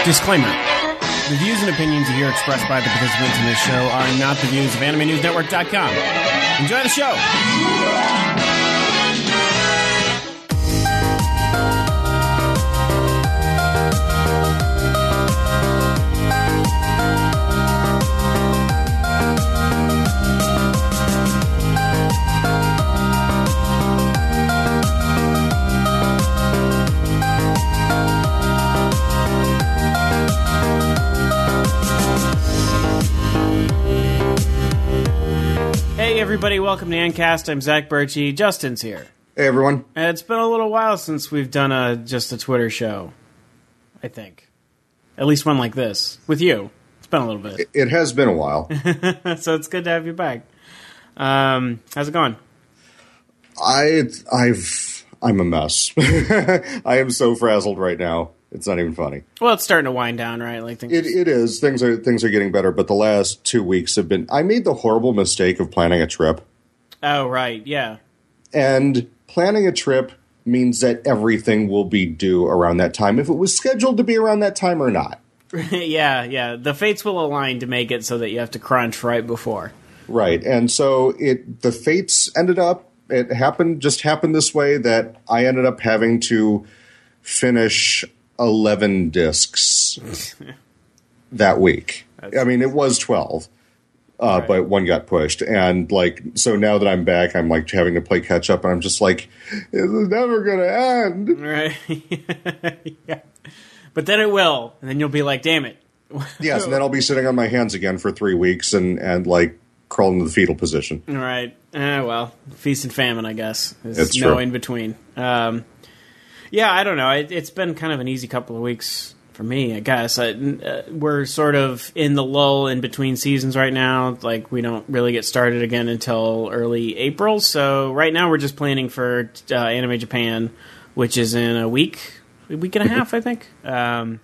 Disclaimer. The views and opinions you hear expressed by the participants in this show are not the views of AnimeNewsNetwork.com. Enjoy the show! Hey everybody, welcome to Ancast. I'm Zach Birchie. Justin's here. Hey everyone. It's been a little while since we've done just a Twitter show, I think. At least one like this. With you. It's been a little bit. It has been a while. So it's good to have you back. How's it going? I'm a mess. I am so frazzled right now. It's not even funny. Well, it's starting to wind down, right? Like it is. Things are getting better, but the last 2 weeks have been... I made the horrible mistake of planning a trip. Oh, right, yeah. And planning a trip means that everything will be due around that time, if it was scheduled to be around that time or not. Yeah. The fates will align to make it so that you have to crunch right before. Right, and so the fates ended up... It happened this way that I ended up having to finish 11 discs that week. I mean, it was 12, right. But one got pushed. And, so now that I'm back, I'm, having to play catch-up, and I'm just like, it's never going to end. Right. Yeah. But then it will, and then you'll be like, damn it. Yes, and then I'll be sitting on my hands again for 3 weeks and crawling into the fetal position. Right. Well, feast and famine, I guess. It's no true. In between. Yeah, I don't know. It's been kind of an easy couple of weeks for me, I guess. We're sort of in the lull in between seasons right now. We don't really get started again until early April. So right now we're just planning for Anime Japan, which is in a week and a half, I think. Right.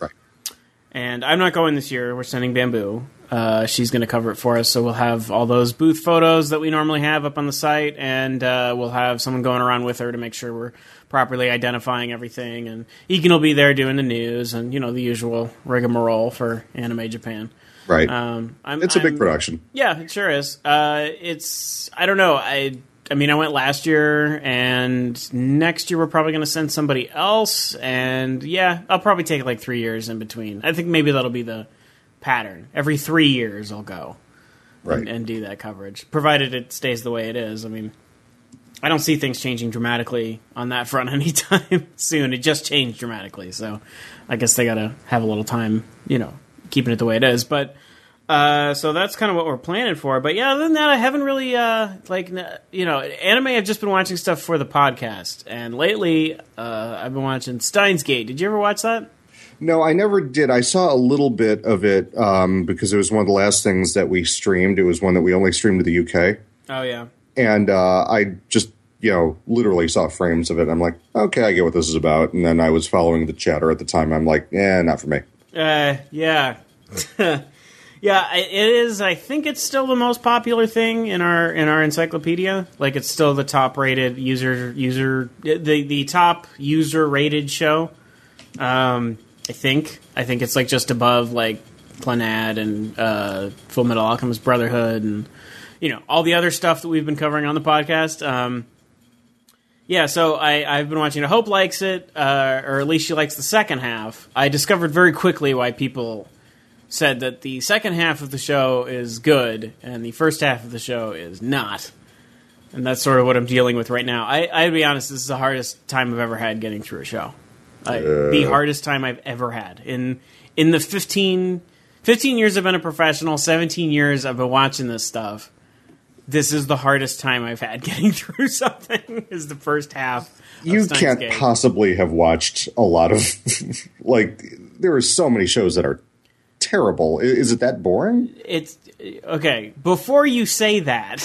And I'm not going this year. We're sending Bamboo. She's going to cover it for us, so we'll have all those booth photos that we normally have up on the site, and we'll have someone going around with her to make sure we're properly identifying everything, and Egan will be there doing the news and, the usual rigmarole for Anime Japan. Right. It's a big production. Yeah, it sure is. I don't know, I mean, I went last year, and next year we're probably going to send somebody else, and yeah, I'll probably take 3 years in between. I think maybe that'll be the pattern. Every 3 years I'll go and do that coverage, provided it stays the way it is. I mean, I don't see things changing dramatically on that front anytime soon. It just changed dramatically, so I guess they gotta have a little time, keeping it the way it is. But so that's kind of what we're planning for. But yeah, other than that, I haven't really anime. I've just been watching stuff for the podcast, and lately I've been watching Steins Gate. Did you ever watch that? No, I never did. I saw a little bit of it because it was one of the last things that we streamed. It was one that we only streamed to the UK. Oh, yeah. And I just, literally saw frames of it. I'm like, okay, I get what this is about. And then I was following the chatter at the time. I'm like, not for me. Yeah. Yeah, it is. I think it's still the most popular thing in our encyclopedia. It's still the top rated the top user rated show. I think it's just above Clannad and Full Metal Alchemist Brotherhood and all the other stuff that we've been covering on the podcast. Yeah, so I've been watching it. Hope likes it, or at least she likes the second half. I discovered very quickly why people said that the second half of the show is good and the first half of the show is not. And that's sort of what I'm dealing with right now. I'd be honest, this is the hardest time I've ever had getting through a show. The hardest time I've ever had. In the 15 years I've been a professional, 17 years I've been watching this stuff, this is the hardest time I've had getting through something, is the first half of You Steins can't Gate. possibly have watched a lot of... there are so many shows that are terrible. Is it that boring? It's... Okay, before you say that,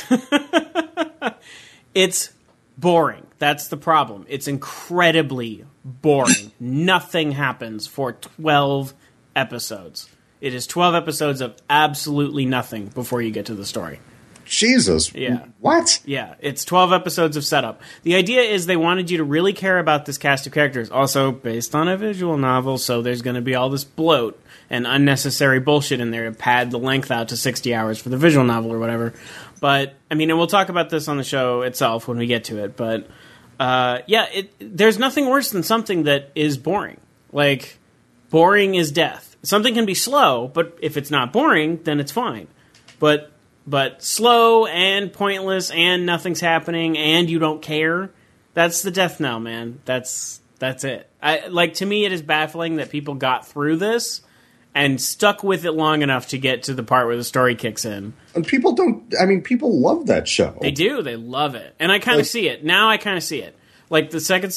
it's boring. That's the problem. It's incredibly boring. Nothing happens for 12 episodes. It is 12 episodes of absolutely nothing before you get to the story. Jesus. Yeah. What? Yeah, it's 12 episodes of setup. The idea is they wanted you to really care about this cast of characters. Also, based on a visual novel, so there's going to be all this bloat and unnecessary bullshit in there to pad the length out to 60 hours for the visual novel or whatever. But, I mean, and we'll talk about this on the show itself when we get to it, but, there's nothing worse than something that is boring. Like, boring is death. Something can be slow, but if it's not boring, then it's fine. But slow and pointless and nothing's happening and you don't care, that's the death knell, man. That's it. To me, it is baffling that people got through this and stuck with it long enough to get to the part where the story kicks in. And people love that show. They do. They love it. And I kind of see it. Now I kind of see it. Like the second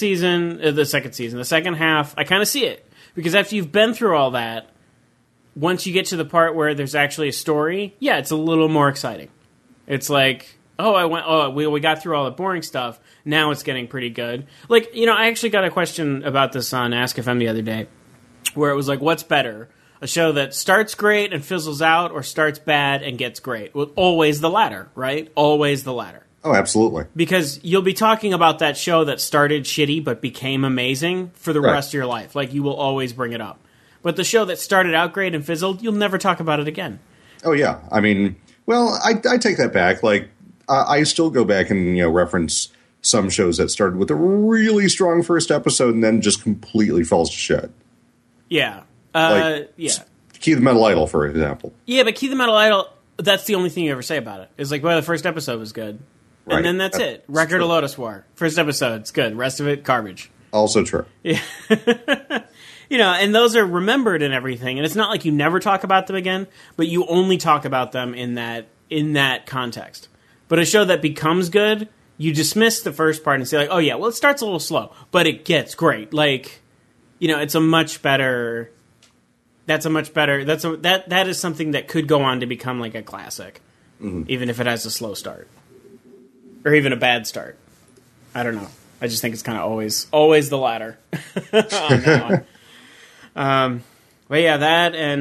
half, I kind of see it. Because after you've been through all that, once you get to the part where there's actually a story, yeah, it's a little more exciting. It's like, we got through all the boring stuff. Now it's getting pretty good. Like, I actually got a question about this on Ask FM the other day, where it was like, what's better? A show that starts great and fizzles out, or starts bad and gets great? Well, always the latter, right? Always the latter. Oh, absolutely. Because you'll be talking about that show that started shitty but became amazing for the rest of your life. Like, you will always bring it up. But the show that started out great and fizzled, you'll never talk about it again. Oh, yeah. I mean, well, I take that back. Like, I still go back and, reference some shows that started with a really strong first episode and then just completely falls to shit. Yeah. Yeah. Key the Metal Idol, for example. Yeah, but Key the Metal Idol, that's the only thing you ever say about it. It's like, well, the first episode was good. Right. And then that's it. Record of Lotus War. First episode, it's good. Rest of it, garbage. Also true. Yeah. And those are remembered and everything. And it's not like you never talk about them again, but you only talk about them in that context. But a show that becomes good, you dismiss the first part and say, like, oh, yeah, well, it starts a little slow, but it gets great. Like, it's a much better... That is something that could go on to become like a classic, even if it has a slow start. Or even a bad start. I don't know. I just think it's kind of always the latter on that one. But yeah, that and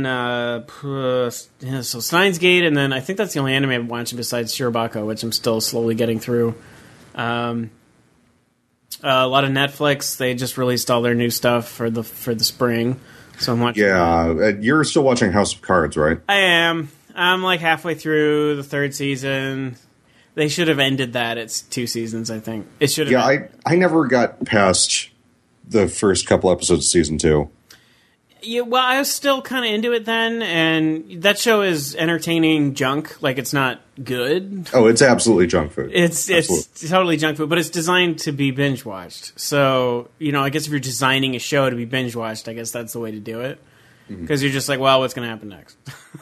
so Steins Gate, and then I think that's the only anime I'm watching besides Shirobako, which I'm still slowly getting through. A lot of Netflix. They just released all their new stuff for the spring, so I'm watching. Yeah, you're still watching House of Cards, right? I am. I'm like halfway through the third season. They should have ended that. It's 2 seasons, I think. It should have. Yeah, I never got past the first couple episodes of season 2. Yeah, well, I was still kind of into it then, and that show is entertaining junk. Like, it's not good. Oh, it's absolutely junk food. It's totally junk food, but it's designed to be binge watched. So, I guess if you're designing a show to be binge watched, I guess that's the way to do it. Because you're just like, well, what's going to happen next?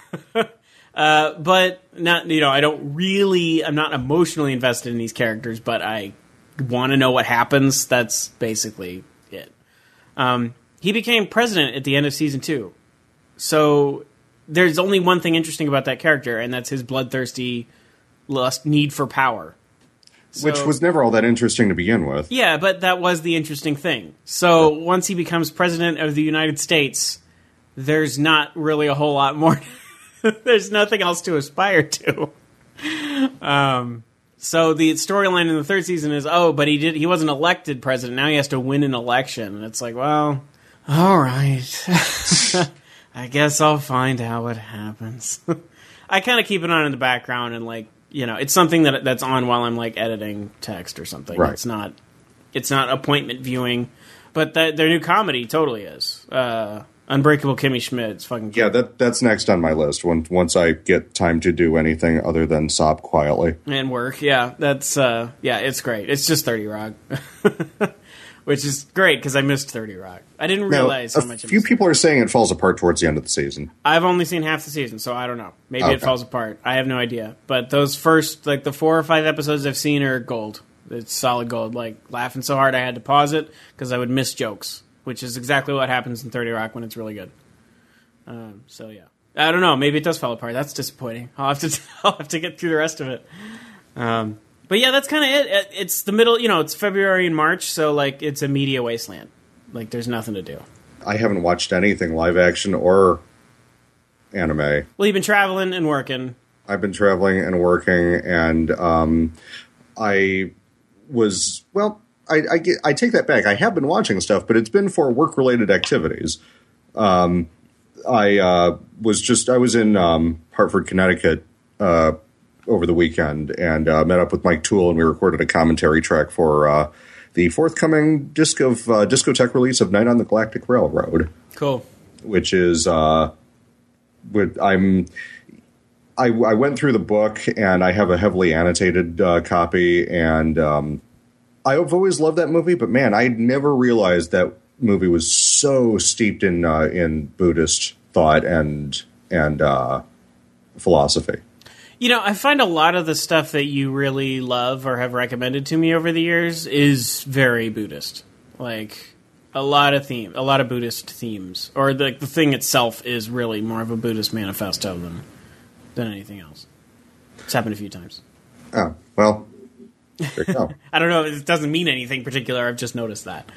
But not, I'm not emotionally invested in these characters, but I want to know what happens. That's basically it. He became president at the end of season 2. So there's only one thing interesting about that character, and that's his bloodthirsty need for power. Which was never all that interesting to begin with. Yeah, but that was the interesting thing. So once he becomes president of the United States, there's not really a whole lot more. There's nothing else to aspire to. So the storyline in the third season is, but he wasn't elected president. Now he has to win an election. And it's like, well, all right. I guess I'll find out what happens. I kind of keep it on in the background and it's something that's on while I'm editing text or something. Right. It's not appointment viewing, but their new comedy totally is. Unbreakable Kimmy Schmidt. It's fucking cool. Yeah, that's next on my list. Once I get time to do anything other than sob quietly and work. Yeah, that's it's great. It's just 30 Rock, which is great because I missed 30 Rock. I didn't realize how much. A few people are saying it falls apart towards the end of the season. I've only seen half the season, so I don't know. Maybe it falls apart. I have no idea. But those first the 4 or 5 episodes I've seen are gold. It's solid gold. Like laughing so hard I had to pause it because I would miss jokes. Which is exactly what happens in 30 Rock when it's really good. So yeah, I don't know. Maybe it does fall apart. That's disappointing. I'll have to get through the rest of it. But yeah, that's kind of it. It's the middle. It's February and March, so it's a media wasteland. There's nothing to do. I haven't watched anything live action or anime. Well, you've been traveling and working. I've been traveling and working, and I take that back. I have been watching stuff, but it's been for work-related activities. I was in Hartford, Connecticut over the weekend, and met up with Mike Toole, and we recorded a commentary track for the forthcoming discotheque release of Night on the Galactic Railroad. Cool. Which is I went through the book, and I have a heavily annotated copy, and I've always loved that movie, but man, I never realized that movie was so steeped in Buddhist thought and philosophy. You know, I find a lot of the stuff that you really love or have recommended to me over the years is very Buddhist. Like a lot of Buddhist themes, or the thing itself is really more of a Buddhist manifesto than anything else. It's happened a few times. Oh, well, there you go. I don't know. It doesn't mean anything particular. I've just noticed that.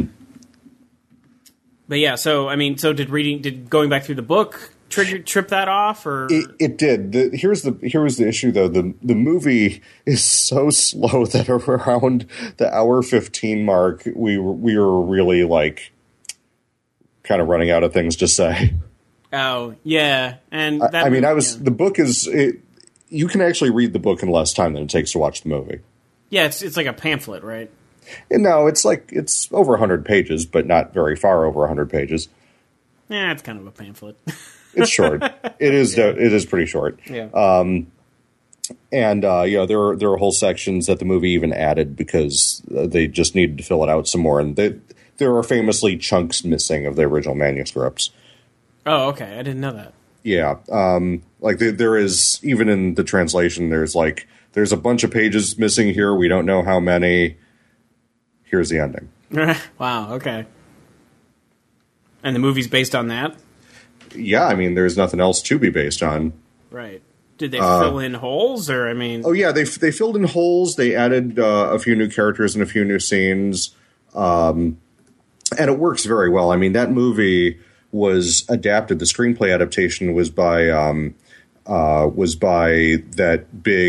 But yeah, so did going back through the book trip that off, or it did. Here was the issue though. The movie is so slow that around the hour 15 mark, we were really like kind of running out of things to say. Oh yeah, and the book is. You can actually read the book in less time than it takes to watch the movie. Yeah, it's like a pamphlet, right? No, it's over 100 pages, but not very far over 100 pages. Yeah, it's kind of a pamphlet. It's short. It is pretty short. Yeah. And there are whole sections that the movie even added because they just needed to fill it out some more, and there are famously chunks missing of the original manuscripts. Oh, okay. I didn't know that. Yeah. There is, even in the translation, there's a bunch of pages missing here. We don't know how many. Here's the ending. Wow. Okay. And the movie's based on that? Yeah, I mean, there's nothing else to be based on. Right. Did they fill in holes, or Oh yeah, they filled in holes. They added a few new characters and a few new scenes, and it works very well. I mean, that movie was adapted. The screenplay adaptation was by that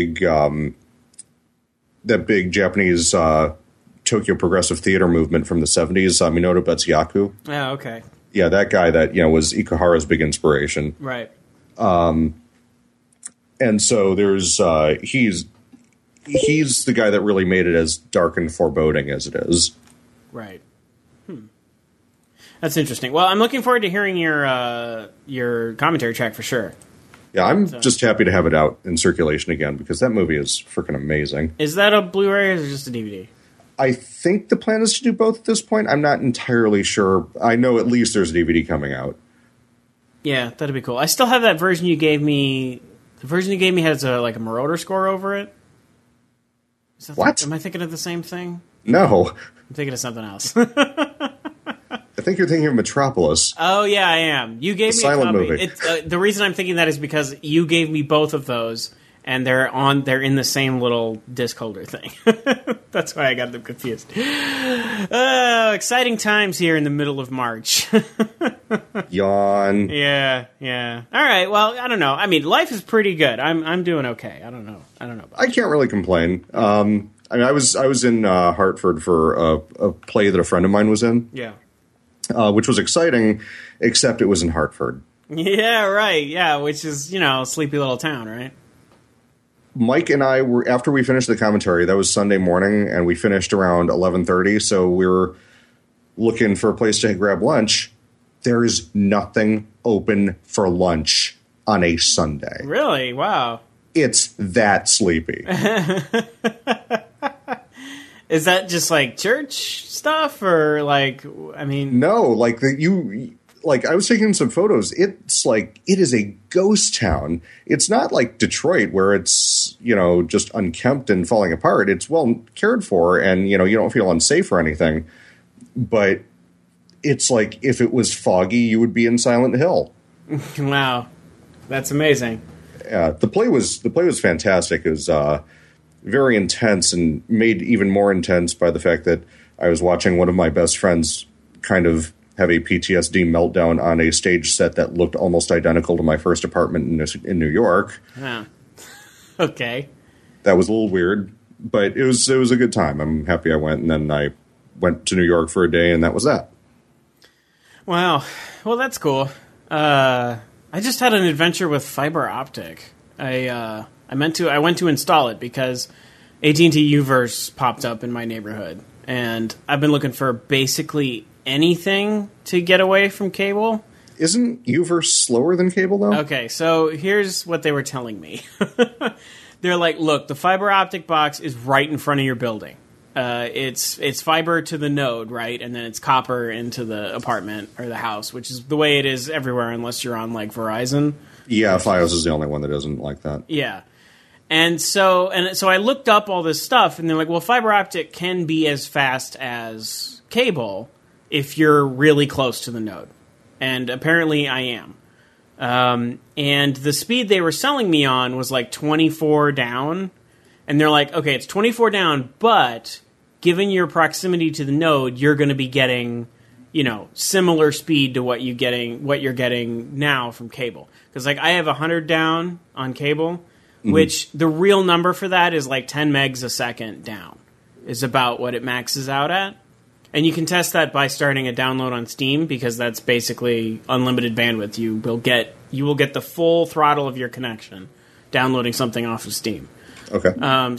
big Japanese Tokyo Progressive Theater movement from the 70s, Minoru Betsuyaku. Oh, okay. Yeah, that guy that was Ikuhara's big inspiration. Right. And so there's he's the guy that really made it as dark and foreboding as it is. Right. That's interesting. Well, I'm looking forward to hearing your commentary track for sure. Yeah, I'm just happy to have it out in circulation again because that movie is freaking amazing. Is that a Blu-ray or is it just a DVD? I think the plan is to do both at this point. I'm not entirely sure. I know at least there's a DVD coming out. Yeah, that'd be cool. I still have that version you gave me. The version you gave me has a Marauder score over it. What? Am I thinking of the same thing? No. I'm thinking of something else. I think you're thinking of Metropolis. Oh, yeah, I am. You gave me a silent copy. movie. The reason I'm thinking that is because you gave me both of those, and they're in the same little disc holder thing. That's why I got them confused. Exciting times here in the middle of March. Yawn. Yeah. All right. Well, I don't know. I mean, life is pretty good. I'm doing okay. I don't know. I can't really complain. I mean, I was in Hartford for a play that a friend of mine was in. Yeah. Which was exciting, except it was in Hartford. Yeah, right. Yeah, which is, a sleepy little town, right? Mike and I were, after we finished the commentary, that was Sunday morning, and we finished around 11:30, so we were looking for a place to grab lunch. There is nothing open for lunch on a Sunday. Really? Wow. It's that sleepy. Is that just like church stuff, or No, I was taking some photos. It's like, it is a ghost town. It's not like Detroit where it's, just unkempt and falling apart. It's well cared for and, you don't feel unsafe or anything. But it's like, if it was foggy, you would be in Silent Hill. Wow. That's amazing. Yeah, the play was fantastic. It was very intense and made even more intense by the fact that I was watching one of my best friends kind of have a PTSD meltdown on a stage set that looked almost identical to my first apartment in New York. Yeah. Okay. That was a little weird, but it was a good time. I'm happy I went, and then I went to New York for a day, and that was that. Wow. Well, that's cool. I just had an adventure with fiber optic. I went to install it because AT&T Uverse popped up in my neighborhood, and I've been looking for basically anything to get away from cable. Isn't Uverse slower than cable, though? Okay, so here's what they were telling me. They're like, look, the fiber optic box is right in front of your building. It's fiber to the node, right? And then it's copper into the apartment or the house, which is the way it is everywhere unless you're on, like, Verizon. Yeah, Fios is the only one that isn't like that. Yeah. And so I looked up all this stuff, and they're like, well, fiber optic can be as fast as cable if you're really close to the node. And apparently I am. And the speed they were selling me on was like 24 down. And they're like, okay, it's 24 down, but given your proximity to the node, you're going to be getting, similar speed to what you're getting now from cable. Because like I have 100 down on cable, which the real number for that is like 10 megs a second down is about what it maxes out at. And you can test that by starting a download on Steam, because that's basically unlimited bandwidth. You will get the full throttle of your connection downloading something off of Steam. Okay.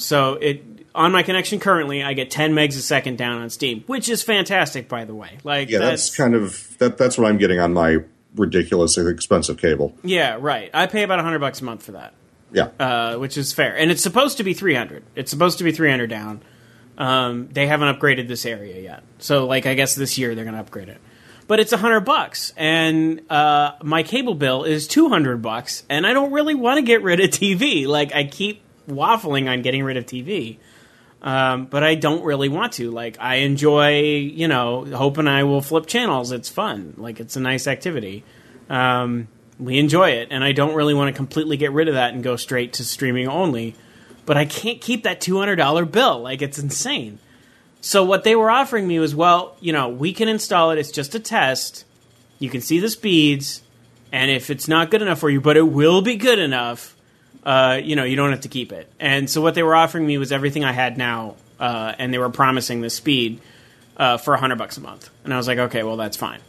On my connection currently, I get 10 megs a second down on Steam, which is fantastic, by the way. Like, yeah, that's kind of that's what I'm getting on my ridiculously expensive cable. Yeah, right. I pay about $100 a month for that. Yeah. Which is fair, and it's supposed to be 300. It's supposed to be 300 down. They haven't upgraded this area yet, so like I guess this year they're going to upgrade it. But it's $100, and my cable bill is $200, and I don't really want to get rid of TV. Like I keep waffling on getting rid of TV, but I don't really want to. Like I enjoy, hoping I will flip channels. It's fun. Like it's a nice activity. We enjoy it, and I don't really want to completely get rid of that and go straight to streaming only. But I can't keep that $200 bill. Like, it's insane. So what they were offering me was, well, we can install it. It's just a test. You can see the speeds. And if it's not good enough for you, but it will be good enough, you don't have to keep it. And so what they were offering me was everything I had now. And they were promising the speed for $100 a month. And I was like, okay, well, that's fine.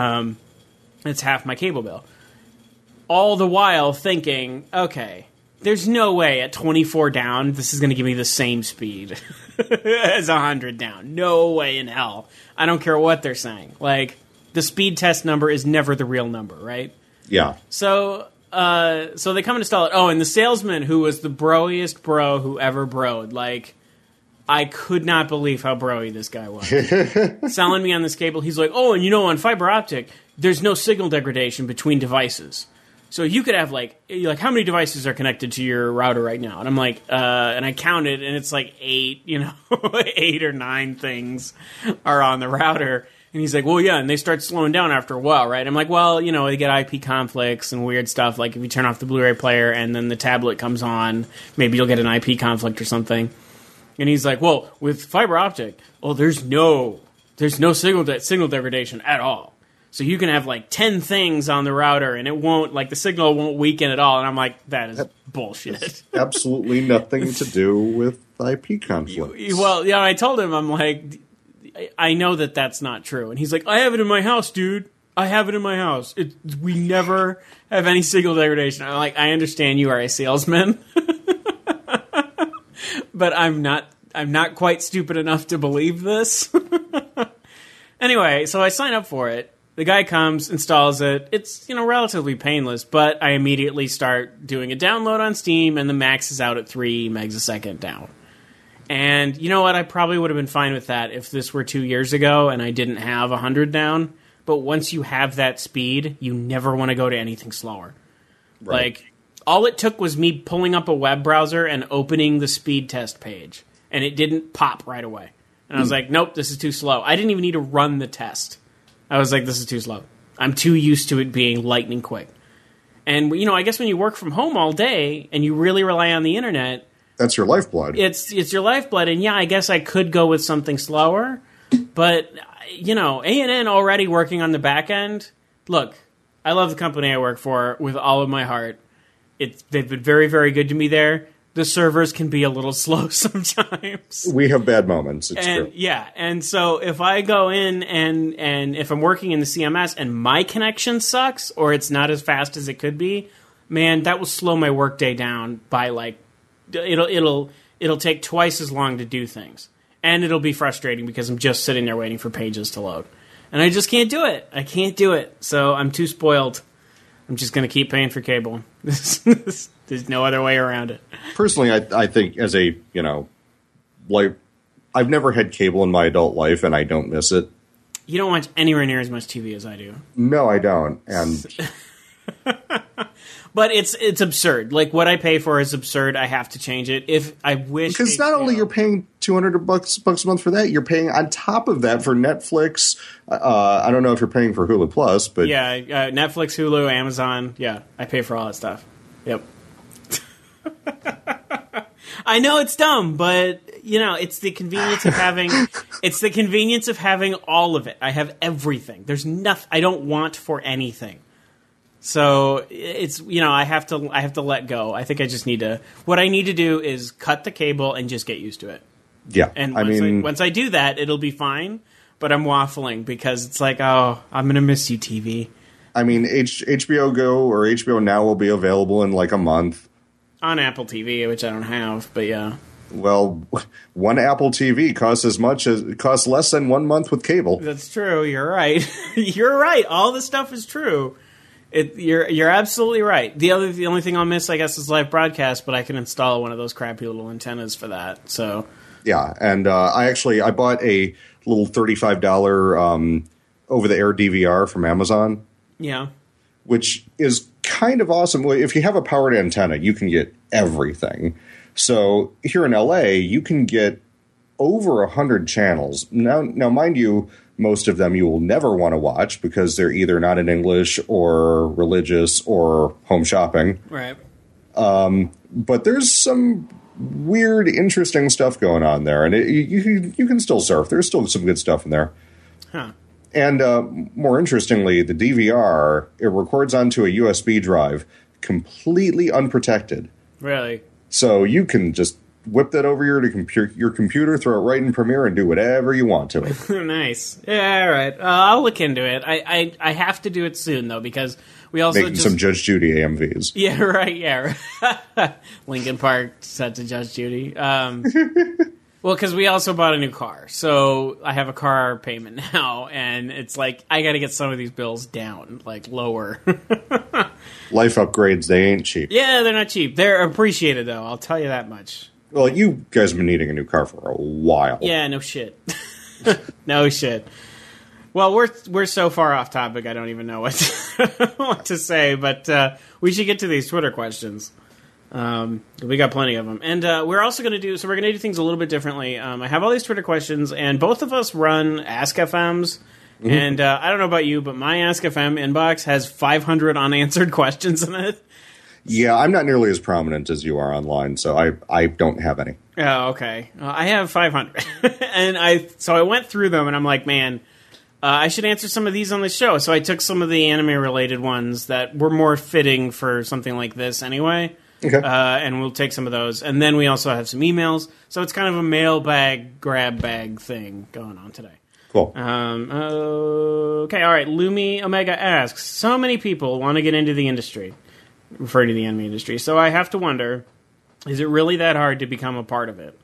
It's half my cable bill. All the while thinking, okay, there's no way at 24 down this is going to give me the same speed as 100 down. No way in hell. I don't care what they're saying. Like, the speed test number is never the real number, right? Yeah. So they come and install it. Oh, and the salesman, who was the broiest bro who ever broed, like, I could not believe how broy this guy was. Selling me on this cable, he's like, oh, and on fiber optic, there's no signal degradation between devices. So you could have, like, how many devices are connected to your router right now? And I'm like, and I counted, and it's like 8, 8 or 9 things are on the router. And he's like, well, yeah, and they start slowing down after a while, right? I'm like, well, they get IP conflicts and weird stuff. Like, if you turn off the Blu-ray player and then the tablet comes on, maybe you'll get an IP conflict or something. And he's like, well, with fiber optic, there's no signal degradation at all. So you can have, like, 10 things on the router, and it won't, like, the signal won't weaken at all. And I'm like, that is bullshit. Absolutely nothing to do with IP conflicts. Well, yeah, I told him, I'm like, I know that that's not true. And he's like, I have it in my house, dude. I have it in my house. We never have any signal degradation. I'm like, I understand you are a salesman, but I'm not quite stupid enough to believe this. Anyway, so I sign up for it. The guy comes, installs it. It's, relatively painless, but I immediately start doing a download on Steam, and the max is out at 3 megs a second down. And you know what? I probably would have been fine with that if this were 2 years ago and I didn't have 100 down. But once you have that speed, you never want to go to anything slower. Right. Like, all it took was me pulling up a web browser and opening the speed test page, and it didn't pop right away. And I was like, nope, this is too slow. I didn't even need to run the test. I was like, this is too slow. I'm too used to it being lightning quick. And, I guess when you work from home all day and you really rely on the internet... That's your lifeblood. It's your lifeblood. And, yeah, I guess I could go with something slower. But, A&N already working on the back end. Look, I love the company I work for with all of my heart. They've been very, very good to me there. the servers can be a little slow sometimes. We have bad moments. It's true. Yeah, and so if I go in and if I'm working in the CMS and my connection sucks or it's not as fast as it could be, man, that will slow my workday down by like it'll take twice as long to do things, and it'll be frustrating because I'm just sitting there waiting for pages to load, and I just can't do it. I can't do it, so I'm too spoiled. I'm just going to keep paying for cable. There's no other way around it. Personally, I think as a, like, I've never had cable in my adult life, and I don't miss it. You don't watch anywhere near as much TV as I do. No, I don't. And but it's absurd. Like, what I pay for is absurd. I have to change it. If I wish, because not only you're paying $200 a month for that, you're paying on top of that for Netflix. I don't know if you're paying for Hulu Plus, but yeah, Netflix, Hulu, Amazon. Yeah, I pay for all that stuff. Yep. I know it's dumb, but it's the convenience of having. It's the convenience of having all of it. I have everything. There's nothing I don't want for anything. So it's I have to let go. I think I just need to. What I need to do is cut the cable and just get used to it. Yeah, and once I do that, it'll be fine. But I'm waffling because it's like, oh, I'm gonna miss you, TV. I mean, HBO Go or HBO Now will be available in like a month on Apple TV, which I don't have. But yeah. Well, one Apple TV costs less than 1 month with cable. That's true. You're right. You're right. All the stuff is true. You're absolutely right. The only thing I'll miss, I guess, is live broadcast, but I can install one of those crappy little antennas for that. So yeah, and I bought a little $35 over-the-air DVR from Amazon. Yeah, which is kind of awesome. If you have a powered antenna, you can get everything. So here in LA, you can get over 100 channels. Now, mind you, most of them you will never want to watch because they're either not in English or religious or home shopping. Right. But there's some weird, interesting stuff going on there, and you can still surf. There's still some good stuff in there. Huh. And more interestingly, the DVR, it records onto a USB drive, completely unprotected. Really? So you can just whip that over your computer, throw it right in Premiere, and do whatever you want to it. Nice. Yeah, all right. I'll look into it. I have to do it soon, though, because we also making some Judge Judy AMVs. Yeah, right. Yeah. Linkin Park set to Judge Judy. Well, because we also bought a new car, so I have a car payment now, and it's like I got to get some of these bills down, like lower. Life upgrades, they ain't cheap. Yeah, they're not cheap. They're appreciated, though. I'll tell you that much. Well, you guys have been needing a new car for a while. Yeah, no shit. No shit. Well, we're so far off topic, I don't even know what to say, but we should get to these Twitter questions. We got plenty of them. And we're also going to do things a little bit differently. I have all these Twitter questions, and both of us run Ask FMs. Mm-hmm. And I don't know about you, but my Ask FM inbox has 500 unanswered questions in it. Yeah, I'm not nearly as prominent as you are online, so I don't have any. Oh, okay. I have 500. And I went through them, and I'm like, man, I should answer some of these on the show. So I took some of the anime-related ones that were more fitting for something like this anyway. Okay. And we'll take some of those. And then we also have some emails. So it's kind of a mailbag, grab bag thing going on today. Cool. Okay, all right. Lumi Omega asks, so many people want to get into the industry, referring to the anime industry. So I have to wonder, is it really that hard to become a part of it?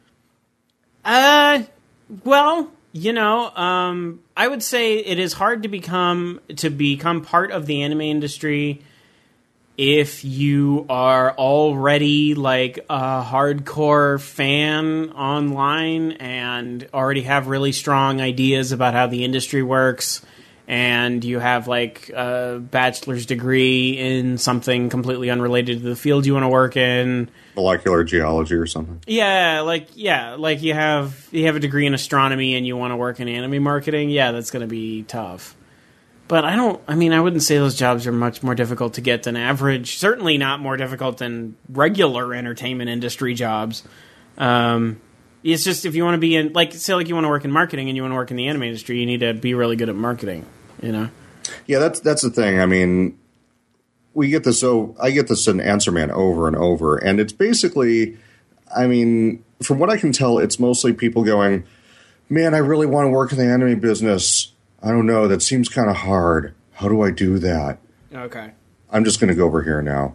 Well, I would say it is hard to become part of the anime industry if you are already like a hardcore fan online and already have really strong ideas about how the industry works, and you have like a bachelor's degree in something completely unrelated to the field you want to work in. Molecular geology or something. Yeah, like you have a degree in astronomy and you want to work in anime marketing. Yeah, that's going to be tough. But I wouldn't say those jobs are much more difficult to get than average. Certainly not more difficult than regular entertainment industry jobs. It's just if you want to be in, like, say, like you want to work in marketing and you want to work in the anime industry, you need to be really good at marketing, Yeah, that's the thing. I mean, we get this. So I get this in Answer Man over and over, and it's basically, I mean, from what I can tell, it's mostly people going, "Man, I really want to work in the anime business. I don't know. That seems kind of hard. How do I do that?" Okay. I'm just going to go over here now.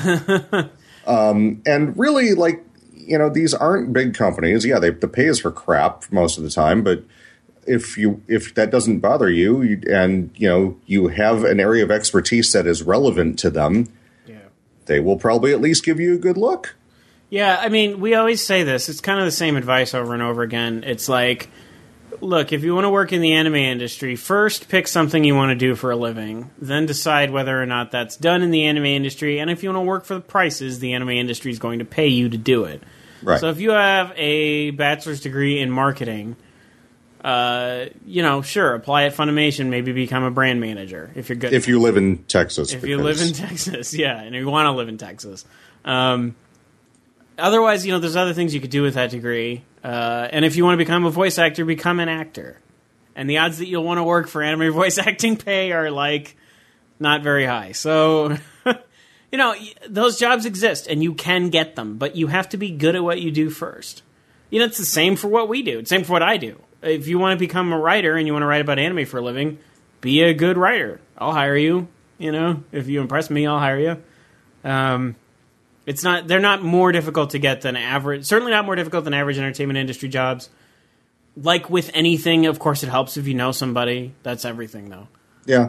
And really, like, you know, these aren't big companies. Yeah, the pay is for crap most of the time, but if that doesn't bother you, and you know you have an area of expertise that is relevant to them, they will probably at least give you a good look. Yeah, I mean, we always say this. It's kind of the same advice over and over again. It's like, look, if you want to work in the anime industry, first pick something you want to do for a living, then decide whether or not that's done in the anime industry, and if you want to work for the prices the anime industry is going to pay you to do it. Right. So if you have a bachelor's degree in marketing, you know, sure, apply at Funimation, maybe become a brand manager if you're good. If you live in Texas. If you live in Texas, yeah, and you want to live in Texas. Otherwise, you know, there's other things you could do with that degree. And if you want to become a voice actor, become an actor. And the odds that you'll want to work for anime voice acting pay are, like, not very high. So, you know, those jobs exist, and you can get them. But you have to be good at what you do first. You know, it's the same for what we do. It's the same for what I do. If you want to become a writer and you want to write about anime for a living, be a good writer. I'll hire you. You know, if you impress me, I'll hire you. They're not more difficult to get than average, certainly not more difficult than average entertainment industry jobs. Like with anything, of course, it helps if you know somebody. That's everything, though. Yeah.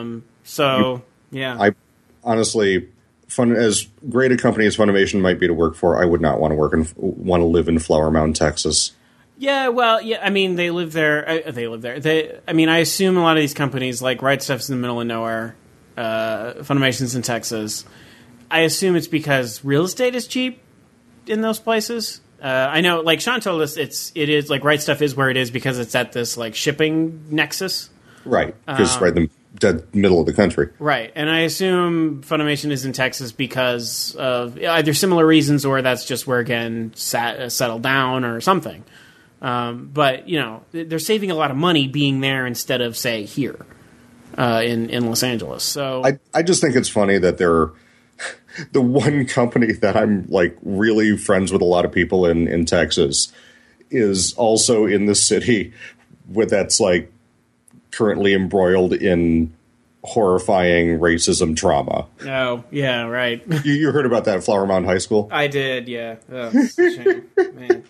Yeah. I honestly, as great a company as Funimation might be to work for, I would not want to live in Flower Mound, Texas. Yeah, well, yeah. I mean, they live there. I mean, I assume a lot of these companies, like Right Stuff's in the middle of nowhere. Funimation's in Texas. I assume it's because real estate is cheap in those places. I know, like Sean told us, it is like Right Stuff is where it is because it's at this like shipping nexus. Right, because it's right in the dead middle of the country. Right, and I assume Funimation is in Texas because of either similar reasons or that's just where again settled down or something. But you know, they're saving a lot of money being there instead of say here in Los Angeles. So I just think it's funny that they're the one company that I'm like really friends with a lot of people in Texas is also in the city that's like currently embroiled in horrifying racism trauma. Oh, yeah, right. You heard about that at Flower Mound High School? I did, yeah. Oh, it's a shame. Man.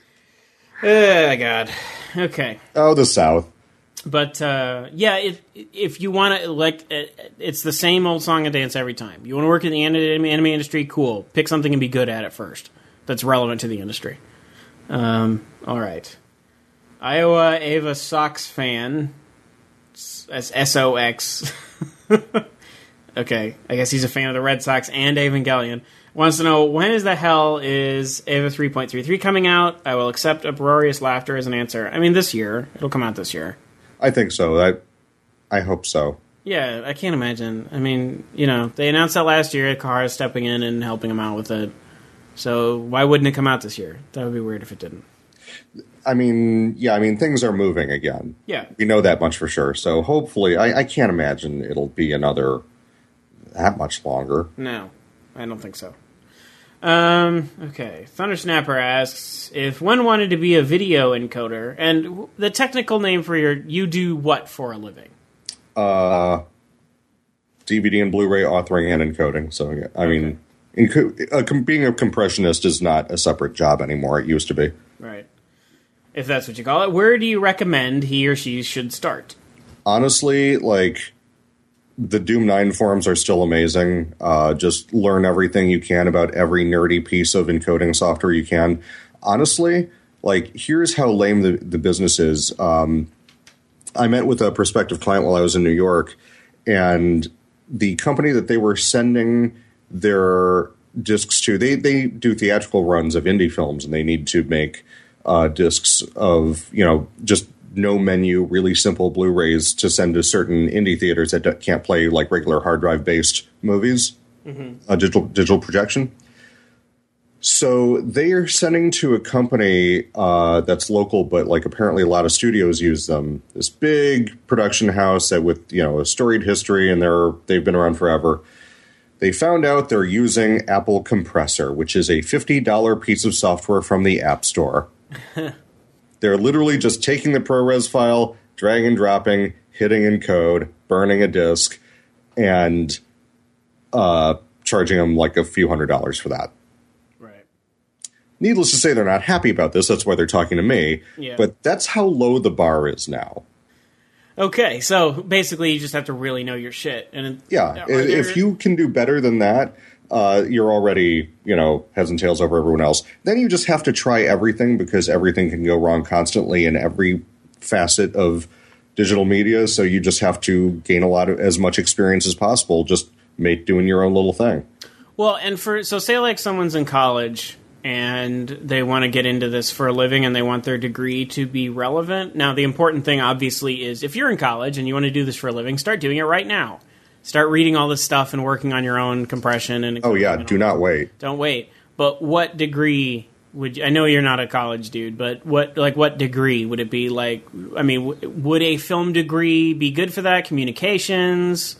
Oh, God. Okay. Oh, the South. But, yeah, if you want to, like, it's the same old song and dance every time. You want to work in the anime industry? Cool. Pick something and be good at it first that's relevant to the industry. All right. Iowa Ava Sox fan. That's SOX. Okay. I guess he's a fan of the Red Sox and Evangelion. Wants to know, when is the hell is Ava 3.33 coming out? I will accept uproarious laughter as an answer. I mean, this year. It'll come out this year. I think so. I hope so. Yeah, I can't imagine. I mean, you know, they announced that last year. Kara stepping in and helping him out with it. So why wouldn't it come out this year? That would be weird if it didn't. I mean, yeah, things are moving again. Yeah. We know that much for sure. So hopefully, I can't imagine it'll be another that much longer. No, I don't think so. Okay. Thundersnapper asks, if one wanted to be a video encoder, and the technical name for you do what for a living? DVD and Blu-ray authoring and encoding. So, yeah, I mean, being a compressionist is not a separate job anymore. It used to be. Right. If that's what you call it. Where do you recommend he or she should start? Honestly, like, the Doom 9 forums are still amazing. Just learn everything you can about every nerdy piece of encoding software you can. Honestly, like, here's how lame the business is. I met with a prospective client while I was in New York, and the company that they were sending their discs to, they do theatrical runs of indie films, and they need to make discs of, you know, just no menu, really simple Blu-rays to send to certain indie theaters that can't play like regular hard drive based movies, digital projection. So they are sending to a company that's local, but like apparently a lot of studios use them. This big production house that with, you know, a storied history, and they've been around forever. They found out they're using Apple Compressor, which is a $50 piece of software from the App Store. They're literally just taking the ProRes file, drag and dropping, hitting encode, burning a disk, and charging them like a few $100s for that. Right. Needless to say, they're not happy about this. That's why they're talking to me. Yeah. But that's how low the bar is now. Okay, so basically you just have to really know your shit. And if you can do better than that, you're already, heads and tails over everyone else. Then you just have to try everything, because everything can go wrong constantly in every facet of digital media. So you just have to gain as much experience as possible, just doing your own little thing. Well, and say like someone's in college and they want to get into this for a living and they want their degree to be relevant. Now, the important thing, obviously, is if you're in college and you want to do this for a living, start doing it right now. Start reading all this stuff and working on your own compression. And do not wait. Don't wait. But what degree I know you're not a college dude, but what degree would it be? Like, I mean, would a film degree be good for that? Communications?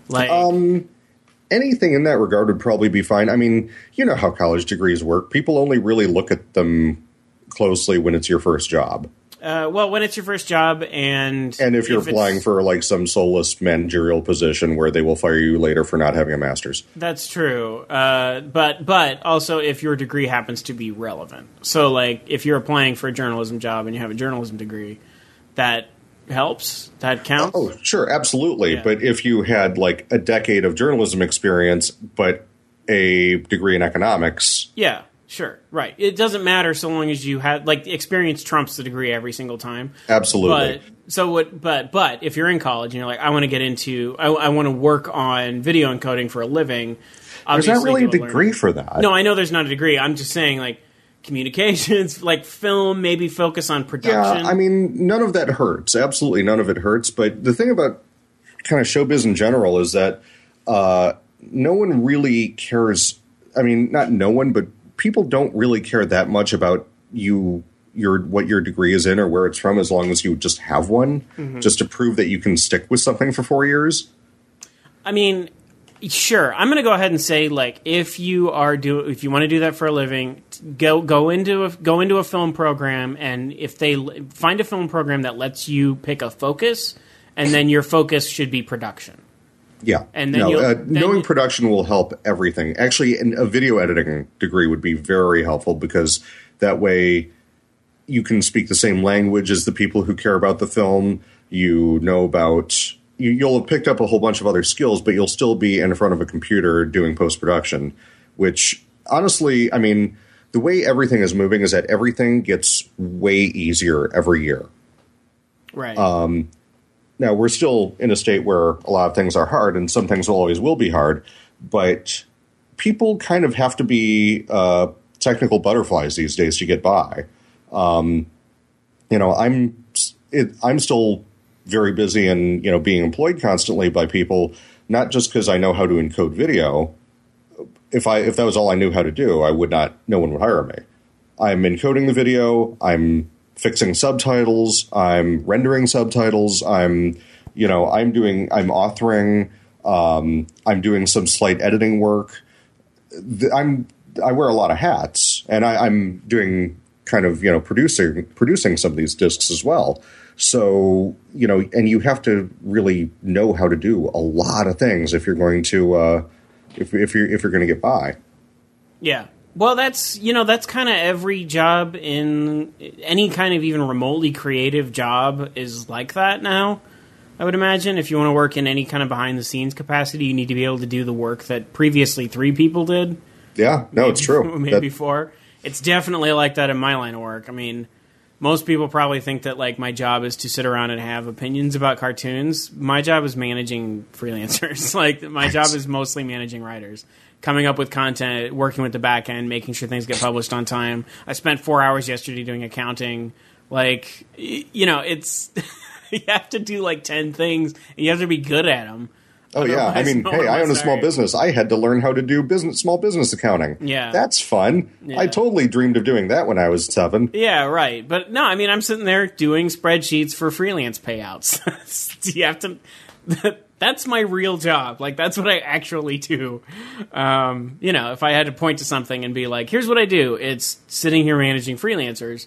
Anything in that regard would probably be fine. I mean, you know how college degrees work. People only really look at them closely when it's your first job. When it's your first job, and if you're applying for like some soulless managerial position where they will fire you later for not having a master's. That's true. But also if your degree happens to be relevant. So like if you're applying for a journalism job and you have a journalism degree, that helps? That counts? Oh, sure, absolutely. Yeah. But if you had like a decade of journalism experience, but a degree in economics. Yeah, sure. Right. It doesn't matter so long as you have, like, experience trumps the degree every single time. Absolutely. But if you're in college and you're like, I want to get into, I want to work on video encoding for a living. There's not really a degree for that. No, I know there's not a degree. I'm just saying, like, communications, like film, maybe focus on production. Yeah, I mean, none of that hurts. Absolutely none of it hurts. But the thing about kind of showbiz in general is that no one really cares. I mean, not no one, but people don't really care that much about what your degree is in or where it's from, as long as you just have one, just to prove that you can stick with something for 4 years. I mean, sure. I'm going to go ahead and say, like, if you want to do that for a living, go into a film program, and if they find a film program that lets you pick a focus, and then your focus should be production. Yeah, and then knowing production will help everything. Actually, a video editing degree would be very helpful, because that way you can speak the same language as the people who care about the film. You know about. You'll have picked up a whole bunch of other skills, but you'll still be in front of a computer doing post-production, which, honestly, I mean, the way everything is moving is that everything gets way easier every year. Right. Now, we're still in a state where a lot of things are hard, and some things always will be hard, but people kind of have to be technical butterflies these days to get by. I'm still very busy and, being employed constantly by people, not just because I know how to encode video. If that was all I knew how to do, no one would hire me. I'm encoding the video. I'm fixing subtitles. I'm rendering subtitles. I'm authoring. I'm doing some slight editing work. I wear a lot of hats, and I'm doing kind of, producing some of these discs as well. So, and you have to really know how to do a lot of things if you're going to, if you're going to get by. Yeah. Well, that's kind of every job in any kind of even remotely creative job is like that now. I would imagine if you want to work in any kind of behind the scenes capacity, you need to be able to do the work that previously 3 people did. Yeah, no, it's true. Maybe 4. It's definitely like that in my line of work. I mean, most people probably think that, like, my job is to sit around and have opinions about cartoons. My job is managing freelancers. Like, my job is mostly managing writers, coming up with content, working with the back end, making sure things get published on time. I spent 4 hours yesterday doing accounting. Like, it's you have to do like 10 things, and you have to be good at them. Oh, yeah. I mean, hey, I own a small business. I had to learn how to do small business accounting. Yeah. That's fun. Yeah. I totally dreamed of doing that when I was 7. Yeah, right. But no, I mean, I'm sitting there doing spreadsheets for freelance payouts. You have to... That's my real job. Like, that's what I actually do. If I had to point to something and be like, here's what I do, it's sitting here managing freelancers.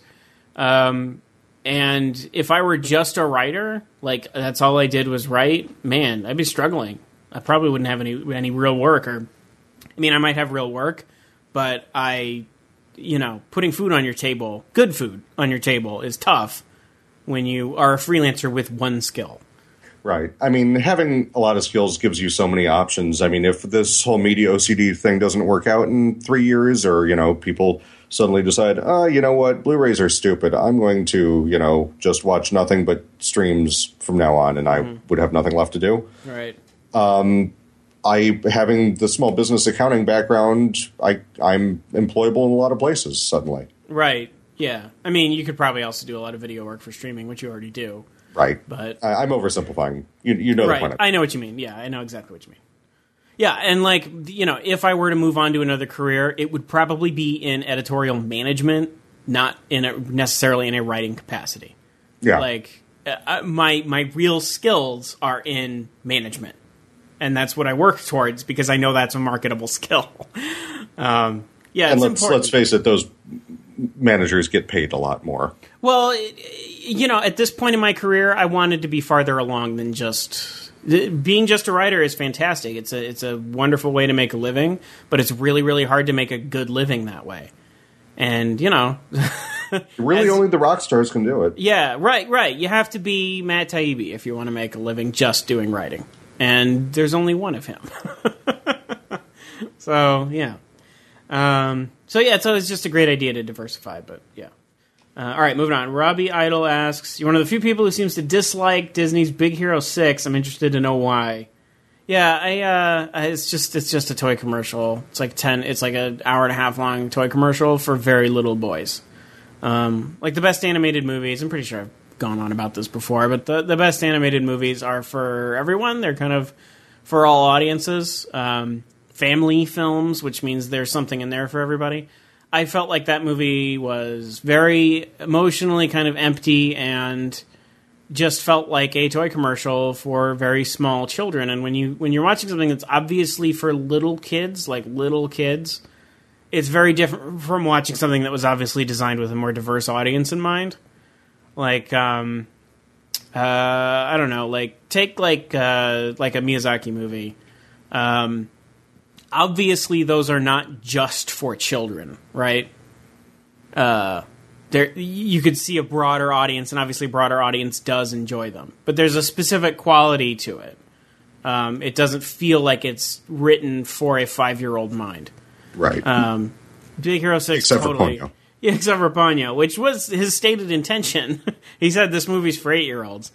And if I were just a writer, like, that's all I did was write, man, I'd be struggling. I probably wouldn't have any real work. I might have real work, but putting food on your table, good food on your table, is tough when you are a freelancer with one skill. Right. Having a lot of skills gives you so many options. If this whole media OCD thing doesn't work out in 3 years, or, people suddenly decide, you know what, Blu-rays are stupid, I'm going to, just watch nothing but streams from now on, and I would have nothing left to do. Right. Having the small business accounting background, I'm employable in a lot of places suddenly. Right. Yeah. You could probably also do a lot of video work for streaming, which you already do. Right. But I'm oversimplifying. You know right. the point. I know what you mean. Yeah, I know exactly what you mean. Yeah, and if I were to move on to another career, it would probably be in editorial management, not necessarily in a writing capacity. Yeah. My real skills are in management, and that's what I work towards because I know that's a marketable skill. And let's face it, those managers get paid a lot more. Well, at this point in my career, I wanted to be farther along than just being just a writer is fantastic. It's a wonderful way to make a living, but it's really, really hard to make a good living that way. And, really only the rock stars can do it. Yeah, right. You have to be Matt Taibbi if you want to make a living just doing writing. And there's only one of him. So, yeah. So it's just a great idea to diversify, but yeah. All right, moving on. Robbie Idol asks, "You're one of the few people who seems to dislike Disney's Big Hero 6. I'm interested to know why." Yeah, it's just a toy commercial. It's like an hour and a half long toy commercial for very little boys. Like the best animated movies, I'm pretty sure I've gone on about this before, but the best animated movies are for everyone. They're kind of for all audiences. Family films, which means there's something in there for everybody. I felt like that movie was very emotionally kind of empty and just felt like a toy commercial for very small children. And when you're watching something that's obviously for little kids, it's very different from watching something that was obviously designed with a more diverse audience in mind. Like, I don't know, take a Miyazaki movie. Obviously, those are not just for children, right? You could see a broader audience, and obviously a broader audience does enjoy them. But there's a specific quality to it. It doesn't feel like it's written for a 5-year-old mind. Right. Big Hero 6 except totally. For Ponyo. Yeah, except for Ponyo, which was his stated intention. He said this movie's for 8-year-olds.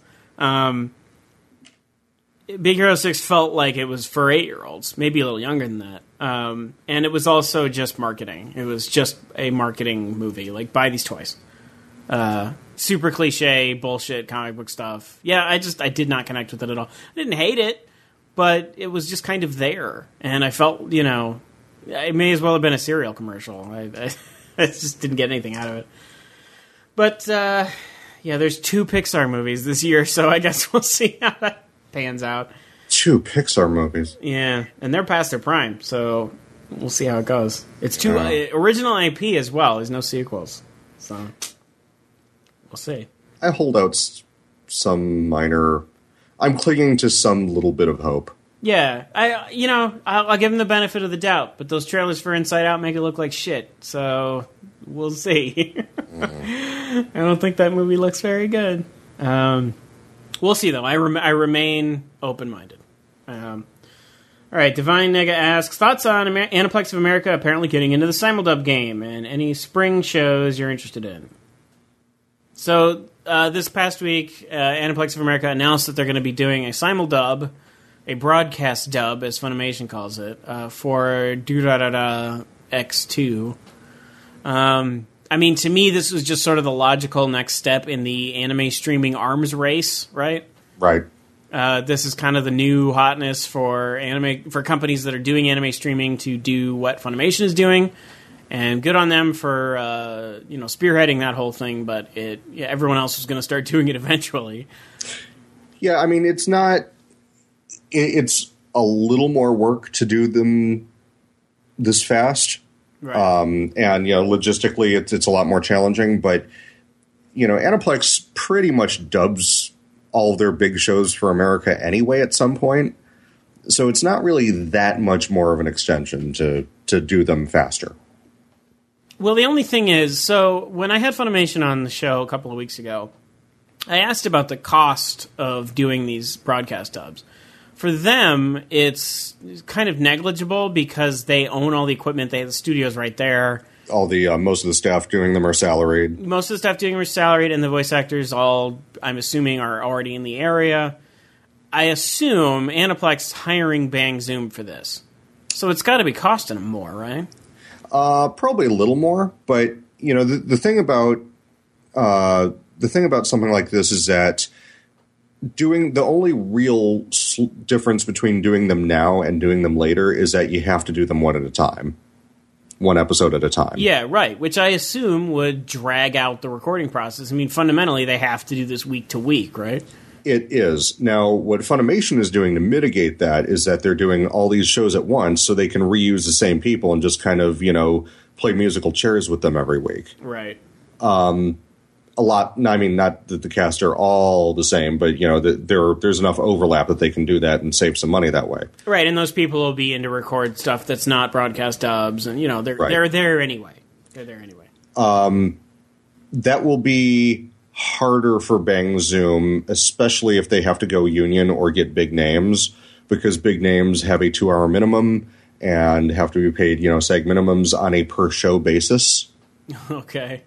Big Hero 6 felt like it was for 8-year-olds, maybe a little younger than that. And it was also just marketing. It was just a marketing movie, like, buy these toys. Super cliche, bullshit comic book stuff. Yeah, I did not connect with it at all. I didn't hate it, but it was just kind of there. And I felt, it may as well have been a cereal commercial. I just didn't get anything out of it. But, there's 2 Pixar movies this year, so I guess we'll see how that pans out. 2 Pixar movies. Yeah, and they're past their prime, so we'll see how it goes. It's 2 original IP as well. There's no sequels, so we'll see. I hold out some minor. I'm clinging to some little bit of hope. Yeah, I'll give them the benefit of the doubt, but those trailers for Inside Out make it look like shit, so we'll see. I don't think that movie looks very good. We'll see, though. I remain open-minded. All right, Divine Nega asks, thoughts on Aniplex of America apparently getting into the Simuldub game, and any spring shows you're interested in. So, this past week, Aniplex of America announced that they're going to be doing a Simuldub, a broadcast dub, as Funimation calls it, for Durarara X2. To me, this was just sort of the logical next step in the anime streaming arms race, right? Right. This is kind of the new hotness for companies that are doing anime streaming to do what Funimation is doing, and good on them for spearheading that whole thing. But everyone else is going to start doing it eventually. Yeah, it's not. it's a little more work to do them this fast. Right. And, logistically, it's a lot more challenging. But, Aniplex pretty much dubs all of their big shows for America anyway at some point. So it's not really that much more of an extension to do them faster. Well, the only thing is, so when I had Funimation on the show a couple of weeks ago, I asked about the cost of doing these broadcast dubs. For them, it's kind of negligible because they own all the equipment. They have the studios right there. All the most of the staff doing them are salaried. Most of the staff doing them are salaried, and the voice actors all, I'm assuming, are already in the area. I assume Aniplex is hiring Bang Zoom for this. So it's got to be costing them more, right? Probably a little more, but the thing about something like this is that the only real difference between doing them now and doing them later is that you have to do them one episode at a time. Yeah, right. Which I assume would drag out the recording process. I mean, fundamentally, they have to do this week to week, right? It is. Now, what Funimation is doing to mitigate that is that they're doing all these shows at once so they can reuse the same people and just kind of, play musical chairs with them every week. Right. A lot, I mean, not that the cast are all the same, but, there's enough overlap that they can do that and save some money that way. Right, and those people will be in to record stuff that's not broadcast dubs, and, they're there anyway. They're there anyway. That will be harder for Bang Zoom, especially if they have to go union or get big names, because big names have a 2-hour minimum and have to be paid, SAG minimums on a per show basis. Okay.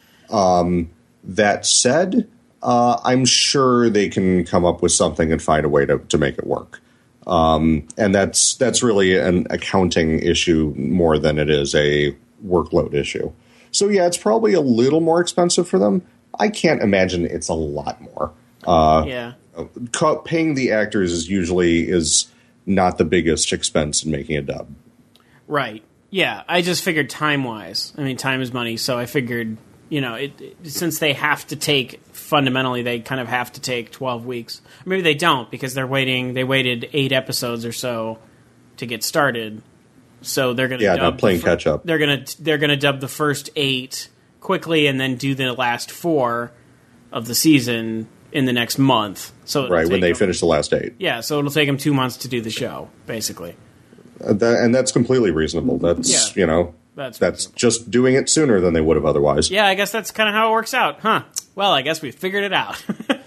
That said, I'm sure they can come up with something and find a way to make it work. And that's really an accounting issue more than it is a workload issue. So yeah, it's probably a little more expensive for them. I can't imagine it's a lot more. Yeah. Paying the actors is not the biggest expense in making a dub. Right. Yeah. I just figured time-wise. I mean, time is money, so I figured, since they have to take, fundamentally, they kind of have to take 12 weeks. Or maybe they don't, because they waited 8 episodes or so to get started. So they're going to not playing catch up. They're going to dub the first 8 quickly and then do the last 4 of the season in the next month. So right, when they finish the last 8. Yeah, so it'll take them 2 months to do the show, basically. And that's completely reasonable. That's, that's just doing it sooner than they would have otherwise. Yeah, I guess that's kind of how it works out, huh? Well, I guess we figured it out.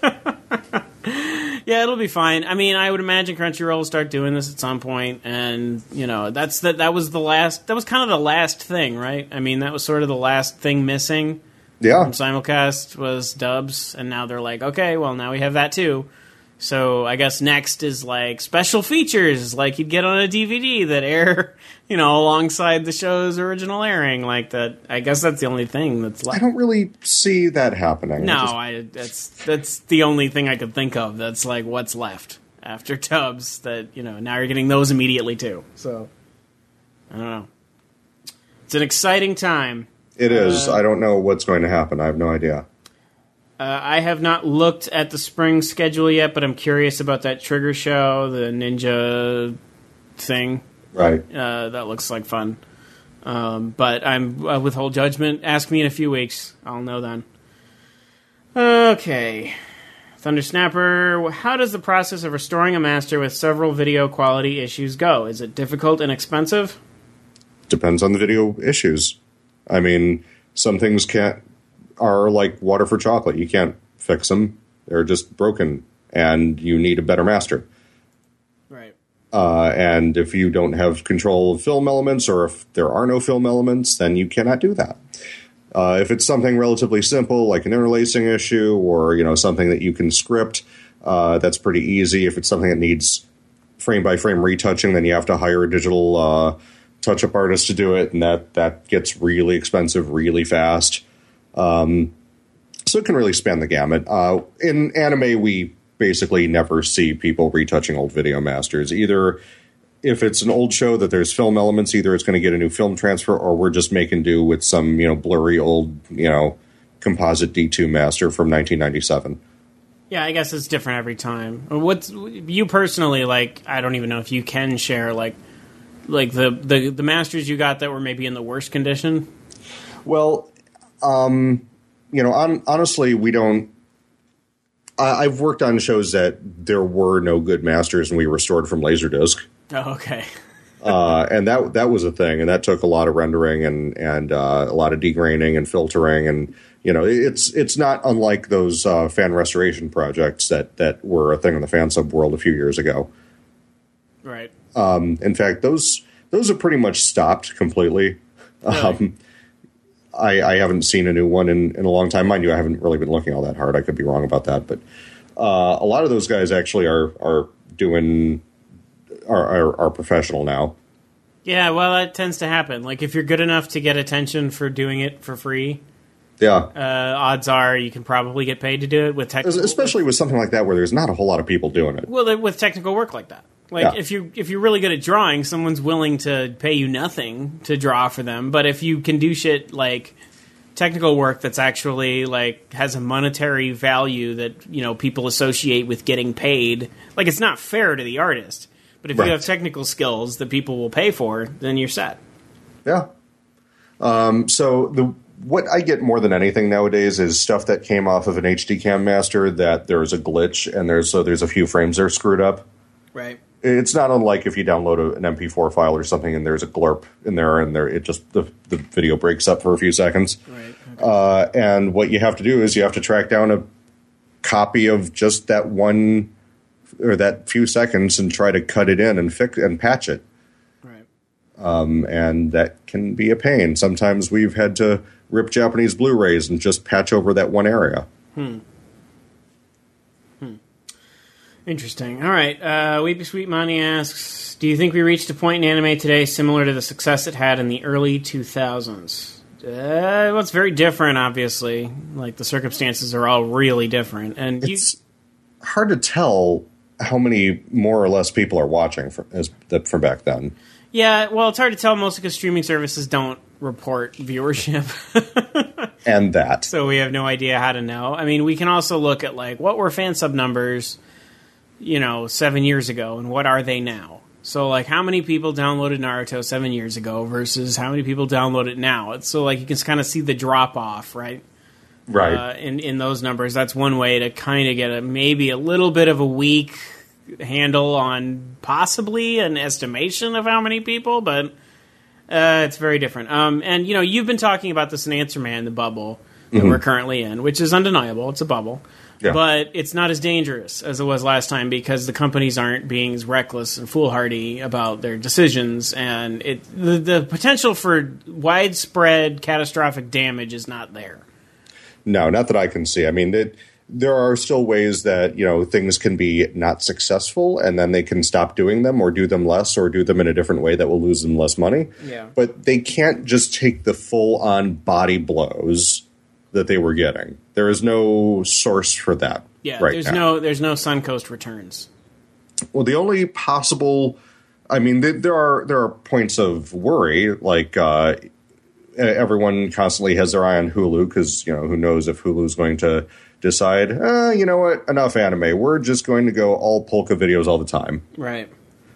Yeah, it'll be fine. I mean, I would imagine Crunchyroll will start doing this at some point, and that was kind of the last thing, right? I mean, that was sort of the last thing missing. Yeah. From simulcast was dubs, and now they're like, okay, well, now we have that too. So I guess next is like special features, like you'd get on a DVD that air, alongside the show's original airing, like that. I guess that's the only thing that's left. I don't really see that happening. No, that's the only thing I could think of. That's like what's left after dubs. That now you're getting those immediately too. So I don't know. It's an exciting time. It is. I don't know what's going to happen. I have no idea. I have not looked at the spring schedule yet, but I'm curious about that Trigger show, the ninja thing. Right. That looks like fun. But I'm withhold judgment. Ask me in a few weeks. I'll know then. Okay. Thundersnapper, how does the process of restoring a master with several video quality issues go? Is it difficult and expensive? Depends on the video issues. I mean, some things are like water for chocolate. You can't fix them. They're just broken, and you need a better master. Right. And if you don't have control of film elements, or if there are no film elements, then you cannot do that. If it's something relatively simple, like an interlacing issue, or something that you can script, that's pretty easy. If it's something that needs frame-by-frame retouching, then you have to hire a digital touch-up artist to do it, and that gets really expensive really fast. So it can really span the gamut. In anime, we basically never see people retouching old video masters. Either if it's an old show that there's film elements, either it's going to get a new film transfer, or we're just making do with some, blurry old, composite D2 master from 1997. Yeah, I guess it's different every time. What's you personally like? I don't even know if you can share like the masters you got that were maybe in the worst condition. Well, honestly, we don't. I've worked on shows that there were no good masters, and we restored from Laserdisc. Oh, okay. And that was a thing, and that took a lot of rendering and a lot of degraining and filtering, and it's not unlike those fan restoration projects that were a thing in the fan sub world a few years ago. Right. In fact, those have pretty much stopped completely. Really? I haven't seen a new one in a long time. Mind you, I haven't really been looking all that hard. I could be wrong about that, but a lot of those guys actually are professional now. Yeah, well, that tends to happen. Like, if you're good enough to get attention for doing it for free, odds are you can probably get paid to do it with technical. Especially with something like that where there's not a whole lot of people doing it. Well, with technical work like that. Like, if you're really good at drawing, someone's willing to pay you nothing to draw for them. But if you can do shit like technical work that's actually like has a monetary value that people associate with getting paid, like it's not fair to the artist. But if you have technical skills that people will pay for, then you're set. Yeah. So what I get more than anything nowadays is stuff that came off of an HD Cam Master that there's a glitch and there's a few frames that are screwed up. Right. It's not unlike if you download an MP4 file or something and there's a glurp in there and the video breaks up for a few seconds. Right. Okay. And what you have to do is you have to track down a copy of just that one or that few seconds and try to cut it in and fix and patch it. Right. And that can be a pain. Sometimes we've had to rip Japanese Blu-rays and just patch over that one area. Interesting. All right. Weepy Sweet Money asks, do you think we reached a point in anime today similar to the success it had in the early 2000s? Well, it's very different, obviously. Like, the circumstances are all really different. And it's hard to tell how many more or less people are watching from back then. Yeah, well, it's hard to tell mostly because streaming services don't report viewership. And that. So we have no idea how to know. I mean, we can also look at, like, what were fan sub numbers 7 years ago, and what are they now? So, like, how many people downloaded Naruto 7 years ago versus how many people download it now? It's so, like, you can kind of see the drop-off, right? Right. In those numbers. That's one way to kind of get maybe a little bit of a weak handle on possibly an estimation of how many people, but it's very different. And, you've been talking about this in Answer Man, the bubble that we're currently in, which is undeniable. It's a bubble. Yeah. But it's not as dangerous as it was last time because the companies aren't being as reckless and foolhardy about their decisions, and the potential for widespread catastrophic damage is not there. No, not that I can see. I mean, there are still ways that things can be not successful, and then they can stop doing them or do them less or do them in a different way that will lose them less money. Yeah. But they can't just take the full-on body blows that they were getting. There is no source for that. Yeah, right now. There's no Suncoast returns. Well, the only possible, I mean, there are points of worry. Like everyone constantly has their eye on Hulu because who knows if Hulu's going to decide, you know what, enough anime. We're just going to go all polka videos all the time. Right.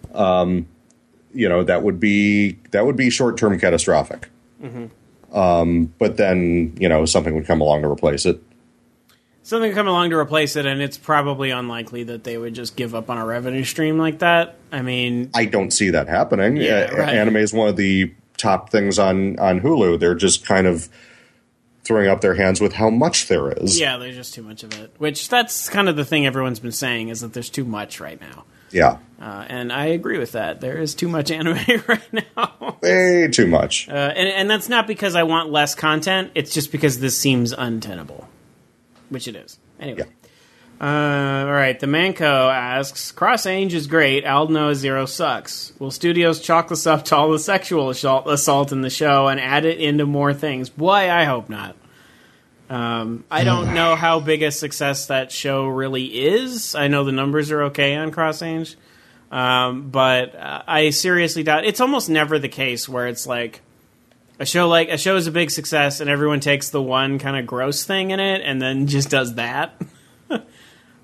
That would be short-term catastrophic. Mm-hmm. But then, something would come along to replace it. Something would come along to replace it, and it's probably unlikely that they would just give up on a revenue stream like that. I mean, I don't see that happening. Yeah, right. Anime is one of the top things on Hulu. They're just kind of throwing up their hands with how much there is. Yeah, there's just too much of it. Which, that's kind of the thing everyone's been saying, is that there's too much right now. Yeah. And I agree with that. There is too much anime right now. Way too much. And that's not because I want less content. It's just because this seems untenable. Which it is. Anyway. Yeah. All right. The Manco asks, Cross-Ange is great. Aldno Zero sucks. Will studios chalk this up to all the sexual assault in the show and add it into more things? Boy, I hope not. I don't know how big a success that show really is. I know the numbers are okay on Cross-Ange. But I seriously doubt. It's almost never the case where it's like a show is a big success and everyone takes the one kind of gross thing in it and then just does that.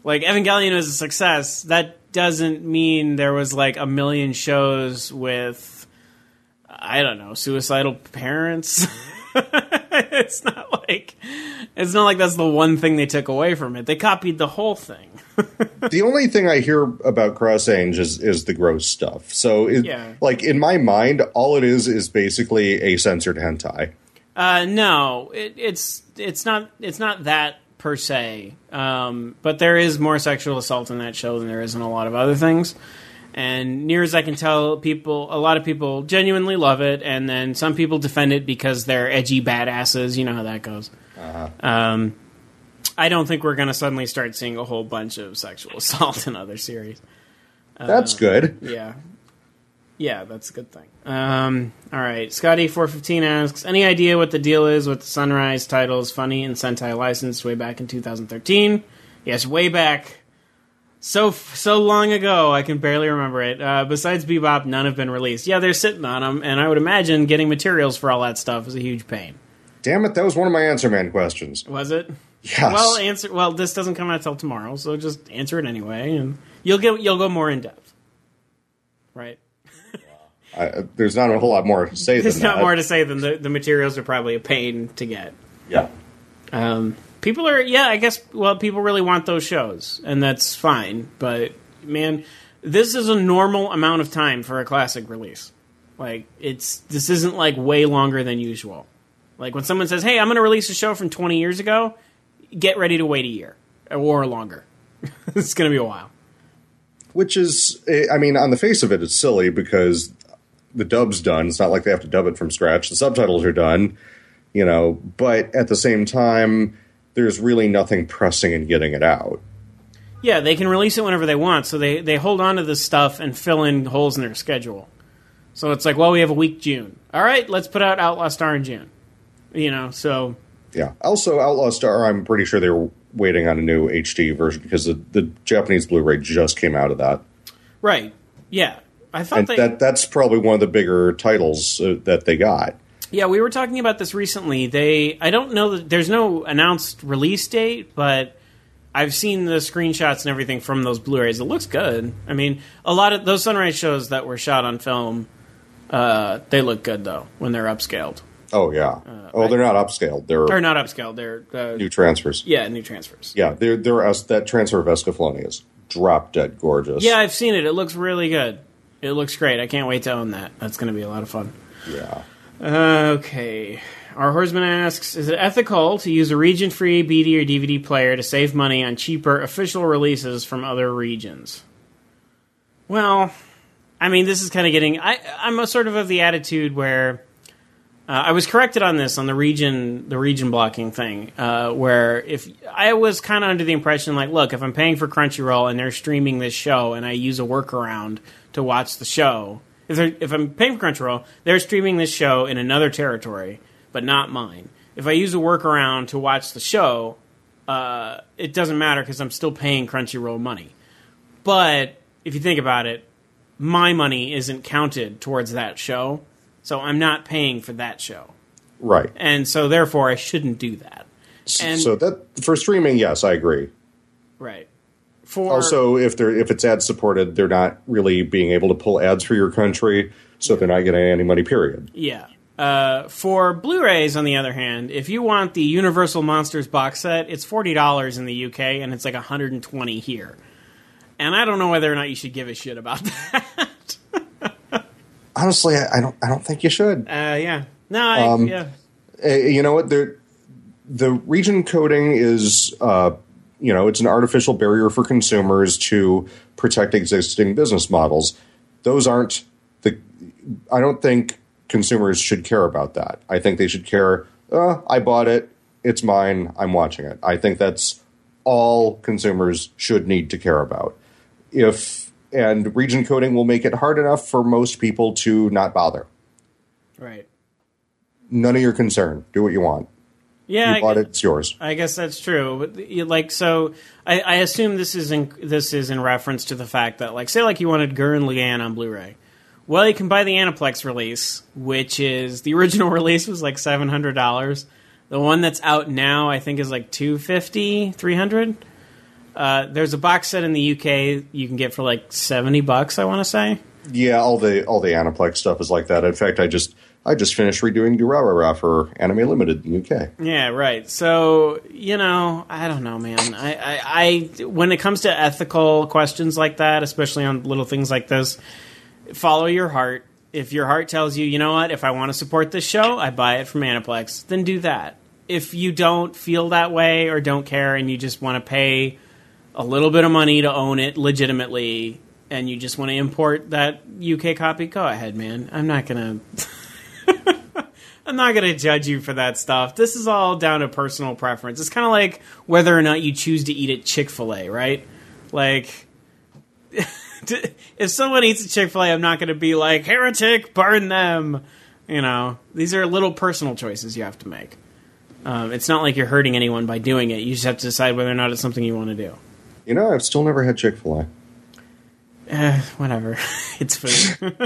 Like, Evangelion is a success. That doesn't mean there was, like, a million shows with, I don't know, suicidal parents. It's not like that's the one thing they took away from it. They copied the whole thing. The only thing I hear about Cross Ange is the gross stuff. So, like, in my mind, all it is basically a censored hentai. No, it's not that per se. But there is more sexual assault in that show than there is in a lot of other things. And near as I can tell, a lot of people genuinely love it, and then some people defend it because they're edgy badasses. You know how that goes. Uh-huh. I don't think we're going to suddenly start seeing a whole bunch of sexual assault in other series. That's good. Yeah. Yeah, that's a good thing. All right. Scotty415 asks, any idea what the deal is with the Sunrise titles Funny and Sentai licensed way back in 2013? Yes, way back. So long ago, I can barely remember it. Besides Bebop, none have been released. Yeah, they're sitting on them, and I would imagine getting materials for all that stuff is a huge pain. Damn it, that was one of my Answer Man questions. Was it? Yes. Well, this doesn't come out till tomorrow, so just answer it anyway, and you'll go more in depth. Right? There's not a whole lot more to say than that. There's not more to say than the materials are probably a pain to get. Yeah. People really want those shows, and that's fine. But, man, this is a normal amount of time for a classic release. Like, this isn't, like, way longer than usual. Like, when someone says, hey, I'm going to release a show from 20 years ago, get ready to wait a year or longer. It's going to be a while. Which is, I mean, on the face of it, it's silly because the dub's done. It's not like they have to dub it from scratch. The subtitles are done, but at the same time, there's really nothing pressing in getting it out. Yeah, they can release it whenever they want, so they hold on to this stuff and fill in holes in their schedule. So it's like, well, we have a week June. All right, let's put out Outlaw Star in June. So... Yeah. Also, Outlaw Star, I'm pretty sure they were waiting on a new HD version because the Japanese Blu-ray just came out of that. Right. Yeah. I thought that's probably one of the bigger titles that they got. Yeah, we were talking about this recently. I don't know that there's no announced release date, but I've seen the screenshots and everything from those Blu-rays. It looks good. I mean, a lot of those Sunrise shows that were shot on film, they look good though when they're upscaled. Oh yeah. They're not upscaled. They're not upscaled. They're new transfers. Yeah, new transfers. Yeah, that transfer of Escaflowne is drop dead gorgeous. Yeah, I've seen it. It looks really good. It looks great. I can't wait to own that. That's going to be a lot of fun. Yeah. Okay. Our Horseman asks, is it ethical to use a region-free BD or DVD player to save money on cheaper official releases from other regions? Well, I mean, this is kind of getting... I'm a sort of the attitude where... I was corrected on this, on the region blocking thing, where if I was kind of under the impression, like, look, if I'm paying for Crunchyroll and they're streaming this show and I use a workaround to watch the show, if I'm paying for Crunchyroll, they're streaming this show in another territory, but not mine. If I use a workaround to watch the show, it doesn't matter because I'm still paying Crunchyroll money. But if you think about it, my money isn't counted towards that show. So I'm not paying for that show. Right. And so therefore I shouldn't do that. And, so that for streaming, yes, I agree. Right. Also, if it's ad supported, they're not really being able to pull ads for your country, so they're not getting any money, period. Yeah. For Blu-rays, on the other hand, if you want the Universal Monsters box set, it's $40 in the UK and it's like $120 here. And I don't know whether or not you should give a shit about that. Honestly, I don't think you should. Yeah. No, yeah. You know what? The region coding is, it's an artificial barrier for consumers to protect existing business models. Those aren't I don't think consumers should care about that. I think they should care, I bought it, it's mine, I'm watching it. I think that's all consumers should need to care about. And region coding will make it hard enough for most people to not bother. Right. None of your concern. Do what you want. Yeah, you bought it. It's yours. I guess that's true. But I assume this is in reference to the fact that, say you wanted Gurren Lagann on Blu-ray. Well, you can buy the Aniplex release, which is the original release was like $700. The one that's out now, I think, is like $250, $300. There's a box set in the UK you can get for like $70, I want to say. Yeah, all the Aniplex stuff is like that. In fact, I just finished redoing Durarara for Anime Limited in the UK. Yeah, right. So, I don't know, man. I when it comes to ethical questions like that, especially on little things like this, follow your heart. If your heart tells you, you know what, if I want to support this show, I buy it from Aniplex, then do that. If you don't feel that way or don't care and you just want to pay a little bit of money to own it legitimately and you just want to import that UK copy, go ahead, man. I'm not going to judge you for that stuff. This is all down to personal preference. It's kind of like whether or not you choose to eat at Chick-fil-A, right? Like, if someone eats at Chick-fil-A, I'm not going to be like, heretic, burn them. These are little personal choices you have to make. It's not like you're hurting anyone by doing it. You just have to decide whether or not it's something you want to do. I've still never had Chick-fil-A. Whatever. It's food.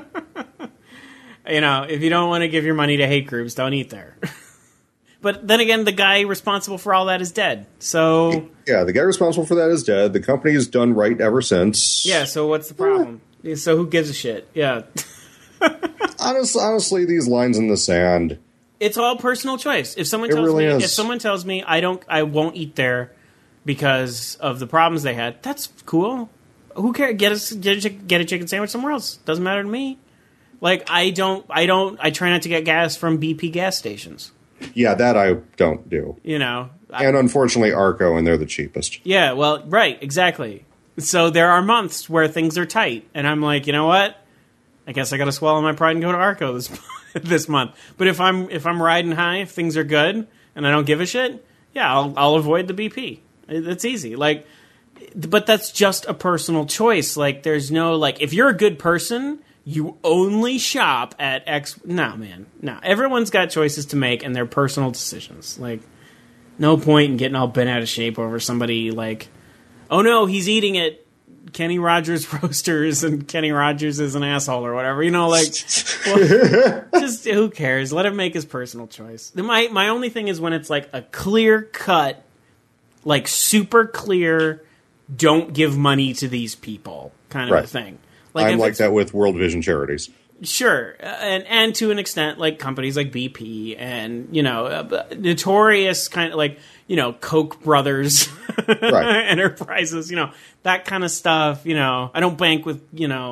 If you don't want to give your money to hate groups, don't eat there. But then again, the guy responsible for all that is dead. So yeah, the guy responsible for that is dead. The company has done right ever since. Yeah, so what's the problem? So who gives a shit? Yeah. Honestly, these lines in the sand. It's all personal choice. If someone tells me I won't eat there because of the problems they had, that's cool. Who cares? Get a chicken sandwich somewhere else. Doesn't matter to me. Like, I try not to get gas from BP gas stations. Yeah, that I don't do. And unfortunately, Arco, and they're the cheapest. Yeah, well, right, exactly. So there are months where things are tight, and I'm like, you know what? I guess I got to swallow my pride and go to Arco this month. But if I'm riding high, if things are good, and I don't give a shit, yeah, I'll avoid the BP. It's easy. Like, but that's just a personal choice. Like, there's no, like, if you're a good person, you only shop at X. No, man. No. Everyone's got choices to make, and they're personal decisions. Like, no point in getting all bent out of shape over somebody, like, oh no, he's eating at Kenny Rogers Roasters, and Kenny Rogers is an asshole or whatever. Well, just who cares? Let him make his personal choice. My only thing is when it's like a clear cut, like super clear, don't give money to these people kind of a thing. Like, I'm like that with World Vision Charities. Sure, and to an extent, like companies like BP and notorious kind of like Koch brothers enterprises, that kind of stuff. I don't bank with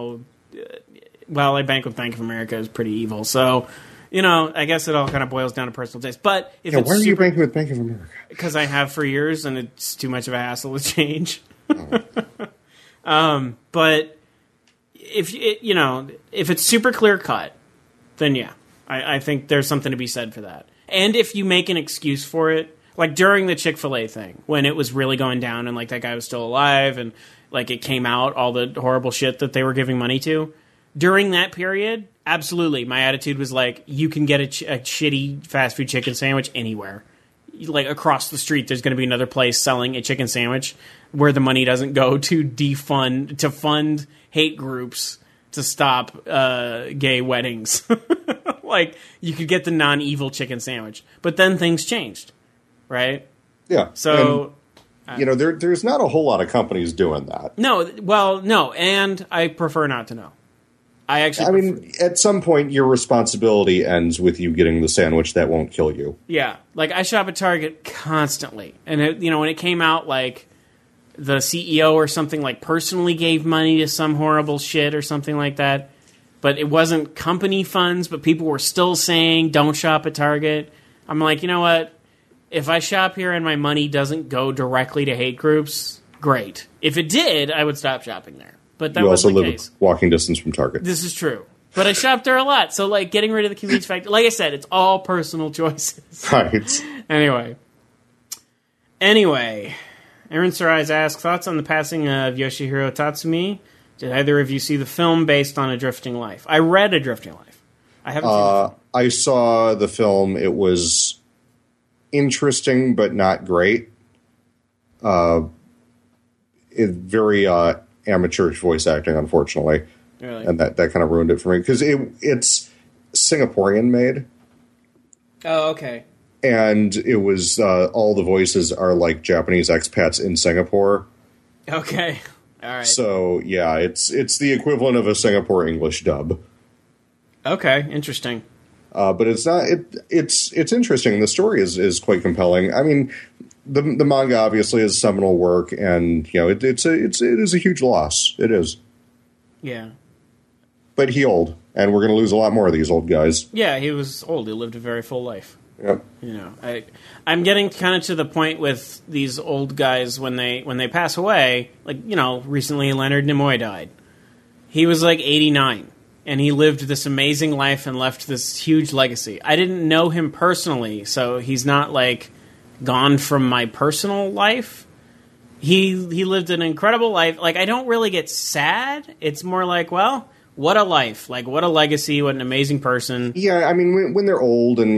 I bank with Bank of America is pretty evil. So I guess it all kind of boils down to personal taste. But if why are you banking with Bank of America? Because I have for years, and it's too much of a hassle to change. But if it's super clear cut, then yeah, I think there's something to be said for that. And if you make an excuse for it, like during the Chick-fil-A thing, when it was really going down and like that guy was still alive and like it came out, all the horrible shit that they were giving money to, during that period, absolutely, my attitude was like, you can get a shitty fast food chicken sandwich anywhere. Like across the street, there's going to be another place selling a chicken sandwich where the money doesn't go to fund hate groups to stop gay weddings. Like, you could get the non-evil chicken sandwich. But then things changed, right? Yeah. So, and, there's not a whole lot of companies doing that. No, and I prefer not to know. I mean, at some point, your responsibility ends with you getting the sandwich that won't kill you. Yeah. Like, I shop at Target constantly. And, when it came out, like, the CEO or something, like, personally gave money to some horrible shit or something like that. But it wasn't company funds, but people were still saying, don't shop at Target. I'm like, you know what? If I shop here and my money doesn't go directly to hate groups, great. If it did, I would stop shopping there. But that wasn't the case. You also live walking distance from Target. This is true. But I shop there a lot. So, like, getting rid of the convenience factor, like I said, it's all personal choices. Right. Anyway, Aaron Sarais asks, thoughts on the passing of Yoshihiro Tatsumi? Did either of you see the film based on A Drifting Life? I read A Drifting Life. I haven't seen the film. I saw the film. It was interesting, but not great. Very amateurish voice acting, unfortunately. Really? And that kind of ruined it for me. Because it's Singaporean made. Oh, okay. and it was all the voices are like Japanese expats in Singapore. Okay. All right. So yeah, it's the equivalent of a Singapore English dub. Okay, interesting. But it's not. It's interesting. The story is quite compelling. I mean, the manga obviously is seminal work, and it is a huge loss. It is. Yeah. But he old, and we're going to lose a lot more of these old guys. Yeah, he was old. He lived a very full life. Yep. I'm getting kind of to the point with these old guys when they pass away. Like, recently Leonard Nimoy died. He was like 89, and he lived this amazing life and left this huge legacy. I didn't know him personally, so he's not like gone from my personal life. He lived an incredible life. Like, I don't really get sad. It's more like, well, what a life. Like, what a legacy. What an amazing person. Yeah, I mean, when they're old and,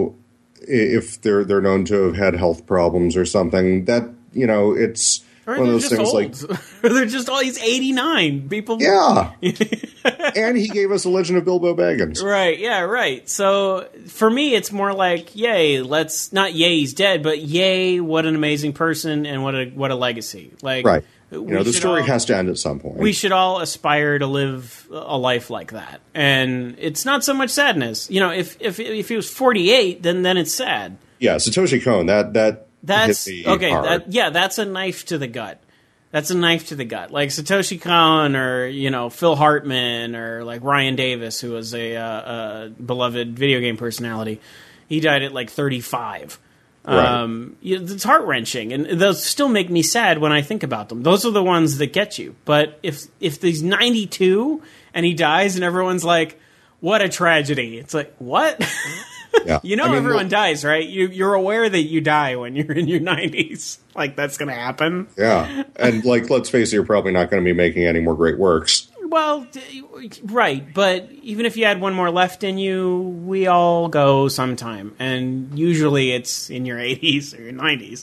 if they're known to have had health problems or something, that, it's or one of those things old. like... Or they're just all... He's 89. People... Yeah. And he gave us a Legend of Bilbo Baggins. Right, yeah, right. So, for me, it's more like, yay, not yay, he's dead, but yay, what an amazing person and what a legacy. Like, right. The story has to end at some point. We should all aspire to live a life like that. And it's not so much sadness. If he was 48, then it's sad. Yeah, Satoshi Kon, that's hit me okay. hard. That's a knife to the gut. That's a knife to the gut. Like Satoshi Kon or, Phil Hartman or like Ryan Davis, who was a beloved video game personality. He died at like 35. Right. It's heart-wrenching, and those still make me sad when I think about them. Those are the ones that get you. But if he's 92 and he dies and everyone's like, what a tragedy. It's like, what? Yeah. Everyone dies, right? You're aware that you die when you're in your 90s. Like, that's going to happen. Yeah. And, let's face it, you're probably not going to be making any more great works. Well, right. But even if you had one more left in you, we all go sometime. And usually it's in your 80s or your 90s.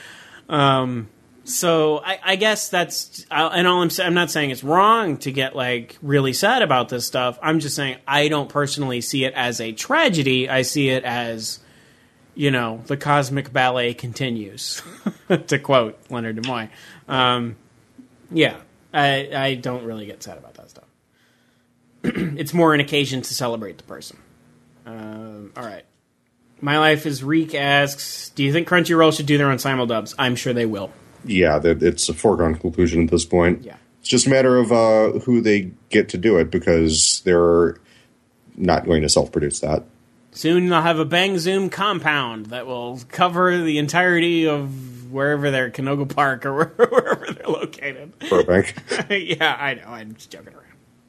So I guess that's... and all I'm not saying it's wrong to get, really sad about this stuff. I'm just saying I don't personally see it as a tragedy. I see it as, the cosmic ballet continues, to quote Leonard Nimoy. Yeah, I don't really get sad about that stuff. It's more an occasion to celebrate the person. All right. My Life is Reek asks, do you think Crunchyroll should do their own simuldubs? I'm sure they will. Yeah, it's a foregone conclusion at this point. Yeah. It's just a matter of who they get to do it, because they're not going to self-produce that. Soon they'll have a Bang Zoom compound that will cover the entirety of wherever they're, Canoga Park or wherever they're located. Burbank. Yeah, I know. I'm just joking around.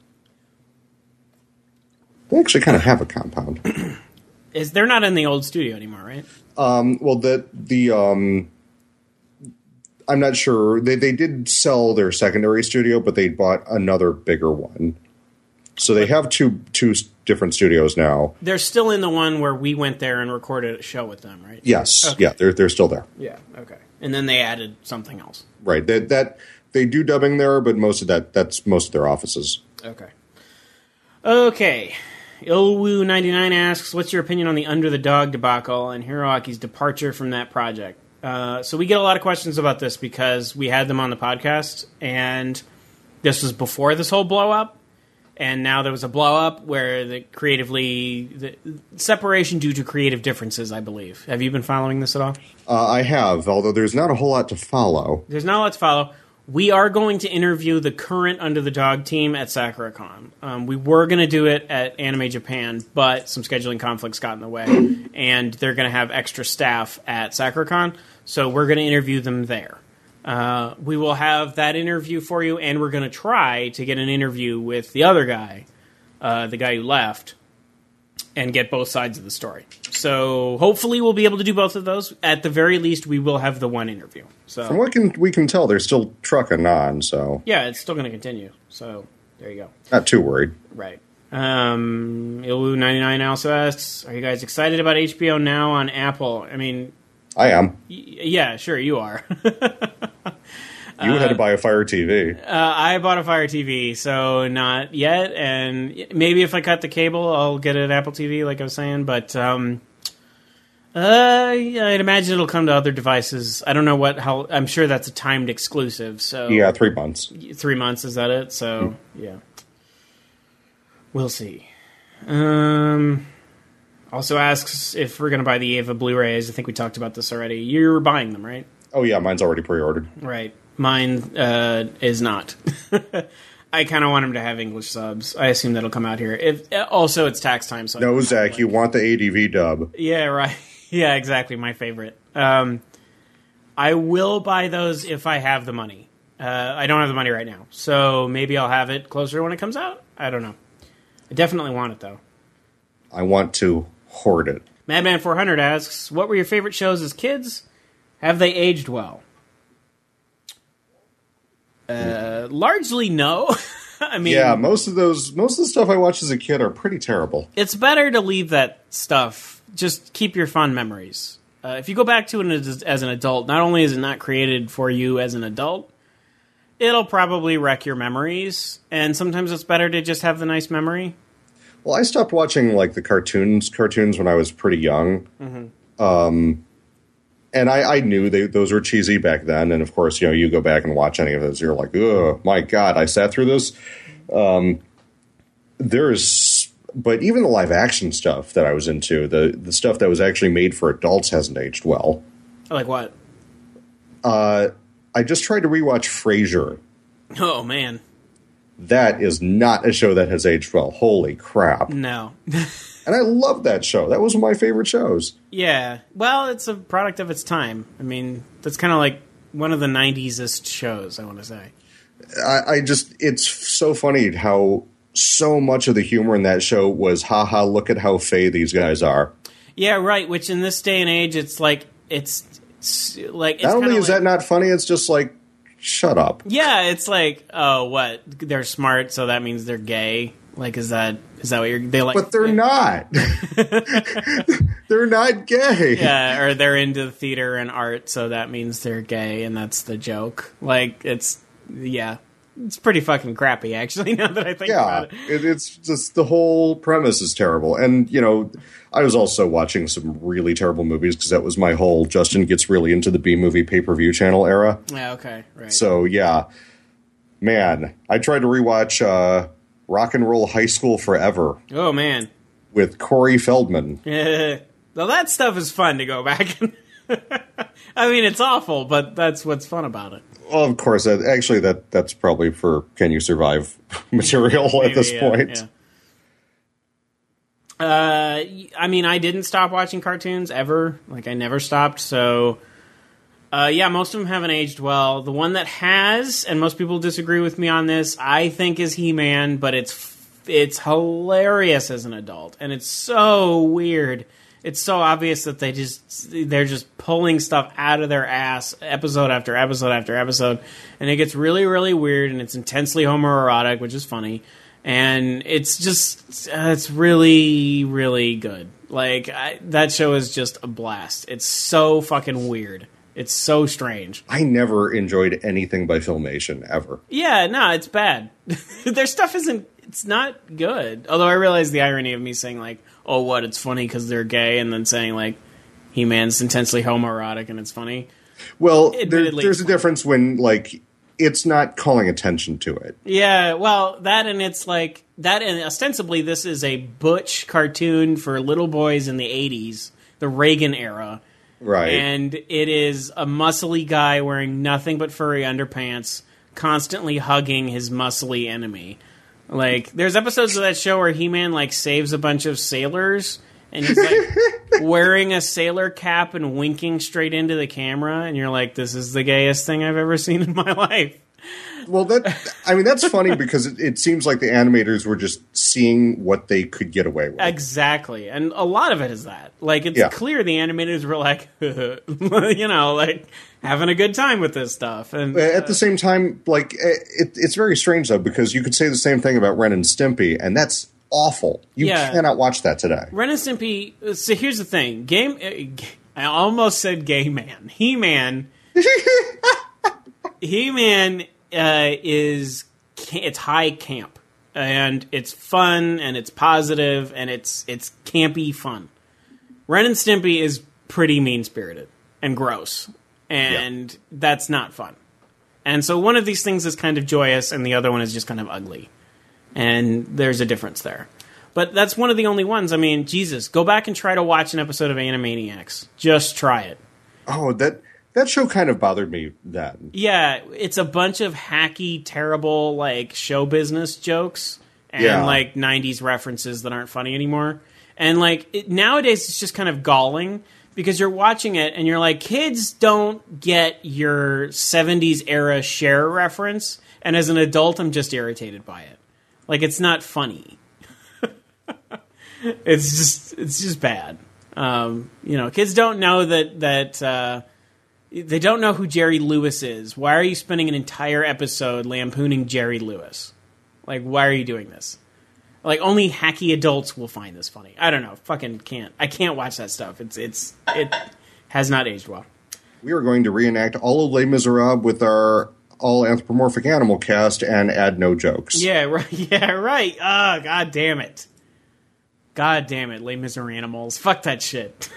They actually kind of have a compound. They're not in the old studio anymore, right? Well, I'm not sure. They did sell their secondary studio, but they bought another bigger one. So they have two different studios now. They're still in the one where we went there and recorded a show with them, right? Yes. Okay. Yeah, they're still there. Yeah, okay. And then they added something else. Right. They do dubbing there, but that's most of their offices. Okay. Ilwu99 asks, what's your opinion on the Under the Dog debacle and Hiroaki's departure from that project? So we get a lot of questions about this because we had them on the podcast, and this was before this whole blow-up, and now there was a blow-up where the separation due to creative differences, I believe. Have you been following this at all? I have, although there's not a whole lot to follow. There's not a lot to follow. We are going to interview the current Under the Dog team at SakuraCon. We were going to do it at Anime Japan, but some scheduling conflicts got in the way, and they're going to have extra staff at SakuraCon, so we're going to interview them there. We will have that interview for you, and we're going to try to get an interview with the other guy, the guy who left, and get both sides of the story. So hopefully we'll be able to do both of those. At the very least, we will have the one interview. So from what we can tell, they're still trucking on. So yeah, it's still going to continue. So there you go. Not too worried. Right. Ilu99 also asks, are you guys excited about HBO Now on Apple? I mean... I am. Yeah, sure, you are. You had to buy a Fire TV. I bought a Fire TV, so not yet. And maybe if I cut the cable, I'll get an Apple TV, like I was saying. But Yeah, I'd imagine it'll come to other devices. I don't know I'm sure that's a timed exclusive. So Yeah, 3 months. 3 months, is that it? So yeah, we'll see. Also asks if we're going to buy the Eva Blu-rays. I think we talked about this already. You're buying them, right? Oh yeah, mine's already pre-ordered. Right. Mine is not. I kind of want them to have English subs. I assume that'll come out here. Also, it's tax time. So No, Zach, you want the ADV dub. Yeah, right. Yeah, exactly. My favorite. I will buy those if I have the money. I don't have the money right now. So maybe I'll have it closer when it comes out. I don't know. I definitely want it, though. I want to hoard it. Madman400 asks, what were your favorite shows as kids? Have they aged well? Largely no. I mean, yeah, most of the stuff I watched as a kid are pretty terrible. It's better to leave that stuff. Just keep your fond memories. If you go back to it as an adult, not only is it not created for you as an adult, it'll probably wreck your memories. And sometimes it's better to just have the nice memory. Well, I stopped watching like the cartoons when I was pretty young. Mm-hmm. And I knew those were cheesy back then. And of course, you go back and watch any of those, you're like, oh my God, I sat through this. But even the live action stuff that I was into, the stuff that was actually made for adults hasn't aged well. Like what? I just tried to rewatch Frasier. Oh, man. That is not a show that has aged well. Holy crap. No. And I love that show. That was one of my favorite shows. Yeah. Well, it's a product of its time. I mean, that's kind of like one of the 90s-est shows, I want to say. It's so funny how so much of the humor in that show was, haha, look at how fey these guys are. Yeah, right. Which in this day and age, it's like, it's like... Not only is that not funny, it's just like, shut up. Yeah, it's like, oh, what? They're smart, so that means they're gay? Like, is that what they like? But they're not. They're not gay. Yeah, or they're into theater and art, so that means they're gay, and that's the joke. Like, it's pretty fucking crappy, actually, now that I think about it. It's just, the whole premise is terrible. And, I was also watching some really terrible movies because that was my whole Justin gets really into the B-movie pay-per-view channel era. Yeah, okay, right. So, yeah. Man, I tried to rewatch Rock and Roll High School Forever. Oh, man. With Corey Feldman. Yeah. Well, that stuff is fun to go back and... I mean, it's awful, but that's what's fun about it. Well, of course. Actually, that's probably for Can You Survive material at this point. Yeah. I mean, I didn't stop watching cartoons ever. Like, I never stopped, so... most of them haven't aged well. The one that has, and most people disagree with me on this, I think is He-Man, but it's hilarious as an adult, and it's so weird. It's so obvious that they're just pulling stuff out of their ass episode after episode after episode, and it gets really, really weird, and it's intensely homoerotic, which is funny, and it's really, really good. Like, that show is just a blast. It's so fucking weird. It's so strange. I never enjoyed anything by Filmation, ever. Yeah, no, it's bad. Their stuff it's not good. Although I realize the irony of me saying, like, oh, what, it's funny because they're gay, and then saying, like, He-Man's intensely homoerotic and it's funny. Well, there's a difference when, like, it's not calling attention to it. Yeah, well, that and ostensibly this is a butch cartoon for little boys in the 80s, the Reagan era. Right. And it is a muscly guy wearing nothing but furry underpants, constantly hugging his muscly enemy. Like, there's episodes of that show where He-Man, like, saves a bunch of sailors, and he's, like, wearing a sailor cap and winking straight into the camera, and you're like, this is the gayest thing I've ever seen in my life. Well, that's funny because it seems like the animators were just seeing what they could get away with. Exactly. And a lot of it is that. Like, it's clear the animators were like, like, having a good time with this stuff. And at the same time, like, it's very strange, though, because you could say the same thing about Ren and Stimpy, and that's awful. You cannot watch that today. Ren and Stimpy, so here's the thing. I almost said gay man. He-Man... He-Man it's high camp, and it's fun, and it's positive, and it's campy fun. Ren and Stimpy is pretty mean-spirited and gross. And that's not fun. And so one of these things is kind of joyous, and the other one is just kind of ugly. And there's a difference there. But that's one of the only ones. I mean, Jesus, go back and try to watch an episode of Animaniacs. Just try it. Oh, that show kind of bothered me then. Yeah, it's a bunch of hacky, terrible, like, show business jokes and, like, 90s references that aren't funny anymore. And, like, nowadays it's just kind of galling because you're watching it and you're like, kids don't get your 70s era Cher reference. And as an adult, I'm just irritated by it. Like, it's not funny. It's just bad. Kids don't know that they don't know who Jerry Lewis is. Why are you spending an entire episode lampooning Jerry Lewis? Like, why are you doing this? Like, only hacky adults will find this funny. I don't know. Fucking can't. I can't watch that stuff. It has not aged well. We are going to reenact all of Les Miserables with our all anthropomorphic animal cast and add no jokes. Yeah, right. Yeah, right. Oh, God damn it. God damn it, Les Miserables. Fuck that shit.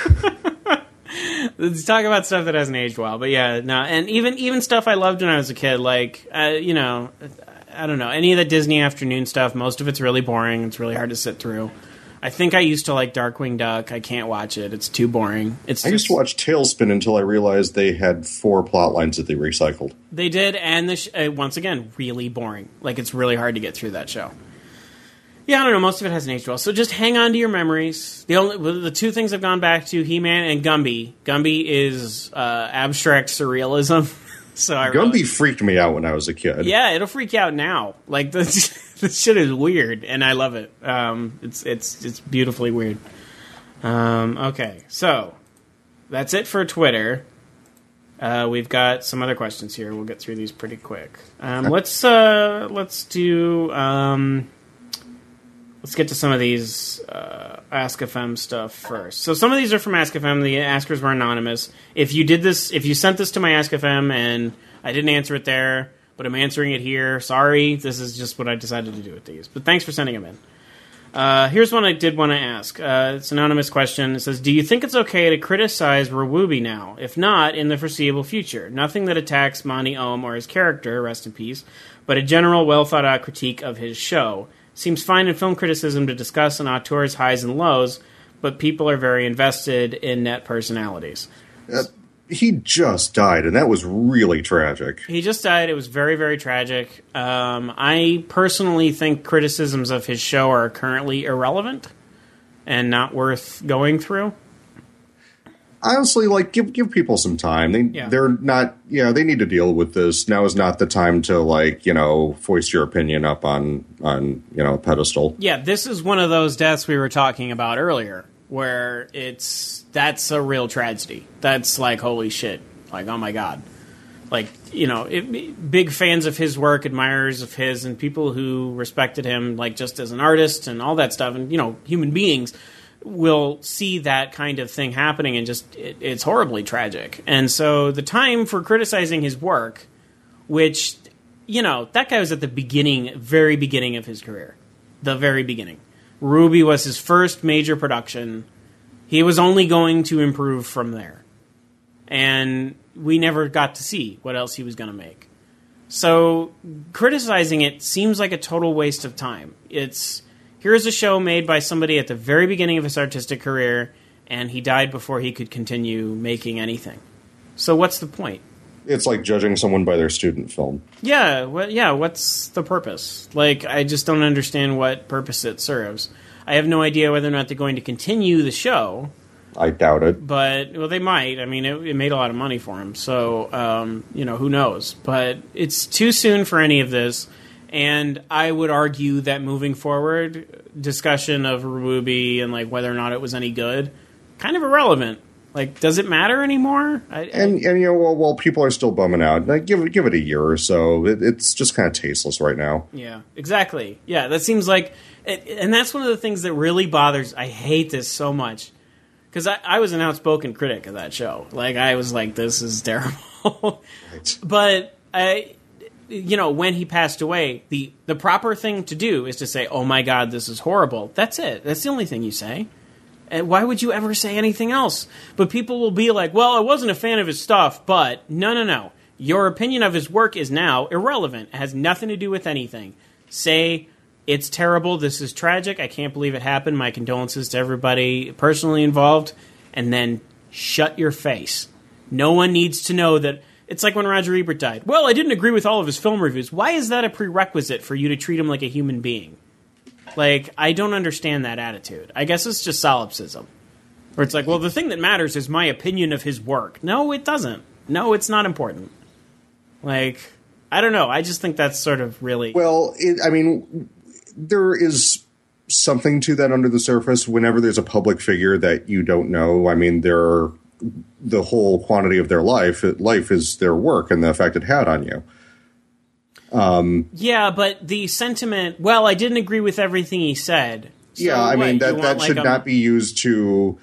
Let's talk about stuff that hasn't aged well. But yeah, no, and even stuff I loved when I was a kid, like, I don't know, any of the Disney afternoon stuff, most of it's really boring. It's really hard to sit through. I think I used to like Darkwing Duck. I can't watch it. It's too boring. I used to watch Tailspin until I realized they had 4 plot lines that they recycled. They did, and once again, really boring. Like, it's really hard to get through that show. Yeah, I don't know. Most of it hasn't aged well. So just hang on to your memories. The 2 things I've gone back to, He-Man and Gumby. Gumby is abstract surrealism. So Gumby freaked me out when I was a kid. Yeah, it'll freak you out now. Like, this shit is weird, and I love it. It's beautifully weird. Okay, so that's it for Twitter. We've got some other questions here. We'll get through these pretty quick. Let's get to some of these Ask FM stuff first. So some of these are from Ask FM. The askers were anonymous. If you sent this to my Ask FM and I didn't answer it there, but I'm answering it here, sorry. This is just what I decided to do with these. But thanks for sending them in. Here's one I did want to ask. It's an anonymous question. It says, do you think it's okay to criticize Rawubi now? If not, in the foreseeable future. Nothing that attacks Monty Ohm or his character, rest in peace, but a general well-thought-out critique of his show. Seems fine in film criticism to discuss an auteur's highs and lows, but people are very invested in net personalities. He just died, and that was really tragic. He just died. It was very, very tragic. I personally think criticisms of his show are currently irrelevant and not worth going through. Honestly, like, give people some time. They're not, they need to deal with this. Now is not the time to, like, foist your opinion up on a pedestal. Yeah, this is one of those deaths we were talking about earlier, where that's a real tragedy. That's like, holy shit. Like, oh my God. Like, big fans of his work, admirers of his, and people who respected him, like, just as an artist and all that stuff, and, human beings will see that kind of thing happening, and just it's horribly tragic. And so the time for criticizing his work, which, that guy was at the very beginning of his career. The very beginning. Ruby was his first major production. He was only going to improve from there. And we never got to see what else he was going to make. So criticizing it seems like a total waste of time. Here's a show made by somebody at the very beginning of his artistic career, and he died before he could continue making anything. So what's the point? It's like judging someone by their student film. Yeah, what's the purpose? Like, I just don't understand what purpose it serves. I have no idea whether or not they're going to continue the show. I doubt it. But, well, they might. I mean, it made a lot of money for him, so, who knows? But it's too soon for any of this. And I would argue that moving forward, discussion of Ruby and like whether or not it was any good, kind of irrelevant. Like, does it matter anymore? Well, people are still bumming out. Like, give it a year or so. It's just kind of tasteless right now. Yeah, exactly. Yeah, that seems like, and that's one of the things that really bothers. I hate this so much because I was an outspoken critic of that show. Like, I was like, this is terrible. Right. But when he passed away, the proper thing to do is to say, oh my God, this is horrible. That's it. That's the only thing you say. And why would you ever say anything else? But people will be like, well, I wasn't a fan of his stuff, but no. Your opinion of his work is now irrelevant. It has nothing to do with anything. Say, it's terrible, this is tragic, I can't believe it happened, my condolences to everybody personally involved, and then shut your face. No one needs to know that. It's like when Roger Ebert died. Well, I didn't agree with all of his film reviews. Why is that a prerequisite for you to treat him like a human being? Like, I don't understand that attitude. I guess it's just solipsism. Where it's like, well, the thing that matters is my opinion of his work. No, it doesn't. No, it's not important. Like, I don't know. I just think that's sort of really... Well, there is something to that under the surface. Whenever there's a public figure that you don't know, the whole quantity of their life is their work and the effect it had on you. Yeah, but the sentiment, well, I didn't agree with everything he said. So that should not be used to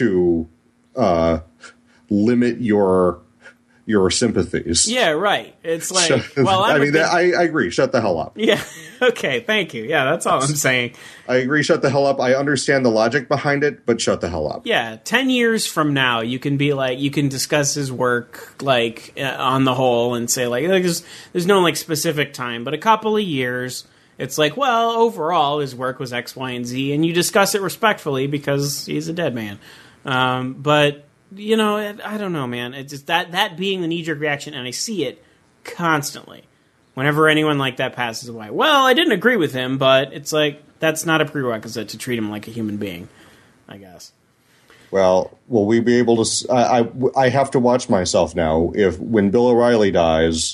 limit your sympathies. Yeah, right. It's like, I agree. Shut the hell up. Yeah. Okay. Thank you. Yeah, that's all I'm saying. I agree. Shut the hell up. I understand the logic behind it, but shut the hell up. Yeah. 10 years from now, you can be like, you can discuss his work like on the whole and say like, there's no like specific time, but a couple of years, it's like, well, overall, his work was X, Y, and Z, and you discuss it respectfully because he's a dead man. But I don't know, man. It's just that being the knee-jerk reaction, and I see it constantly whenever anyone like that passes away. Well, I didn't agree with him, but it's like, that's not a prerequisite to treat him like a human being, I guess. Well, will we be able to... I have to watch myself now. When Bill O'Reilly dies...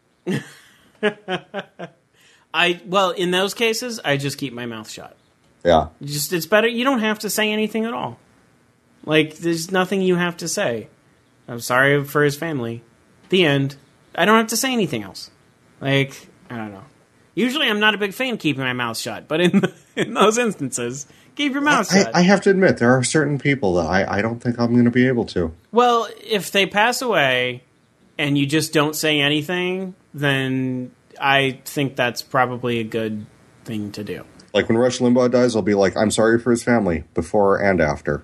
in those cases, I just keep my mouth shut. Yeah. It's better. You don't have to say anything at all. Like, there's nothing you have to say. I'm sorry for his family. The end. I don't have to say anything else. Like, I don't know. Usually I'm not a big fan of keeping my mouth shut, but in those instances, keep your mouth shut. I have to admit, there are certain people that I don't think I'm going to be able to. Well, if they pass away and you just don't say anything, then I think that's probably a good thing to do. Like when Rush Limbaugh dies, I'll be like, I'm sorry for his family, before and after.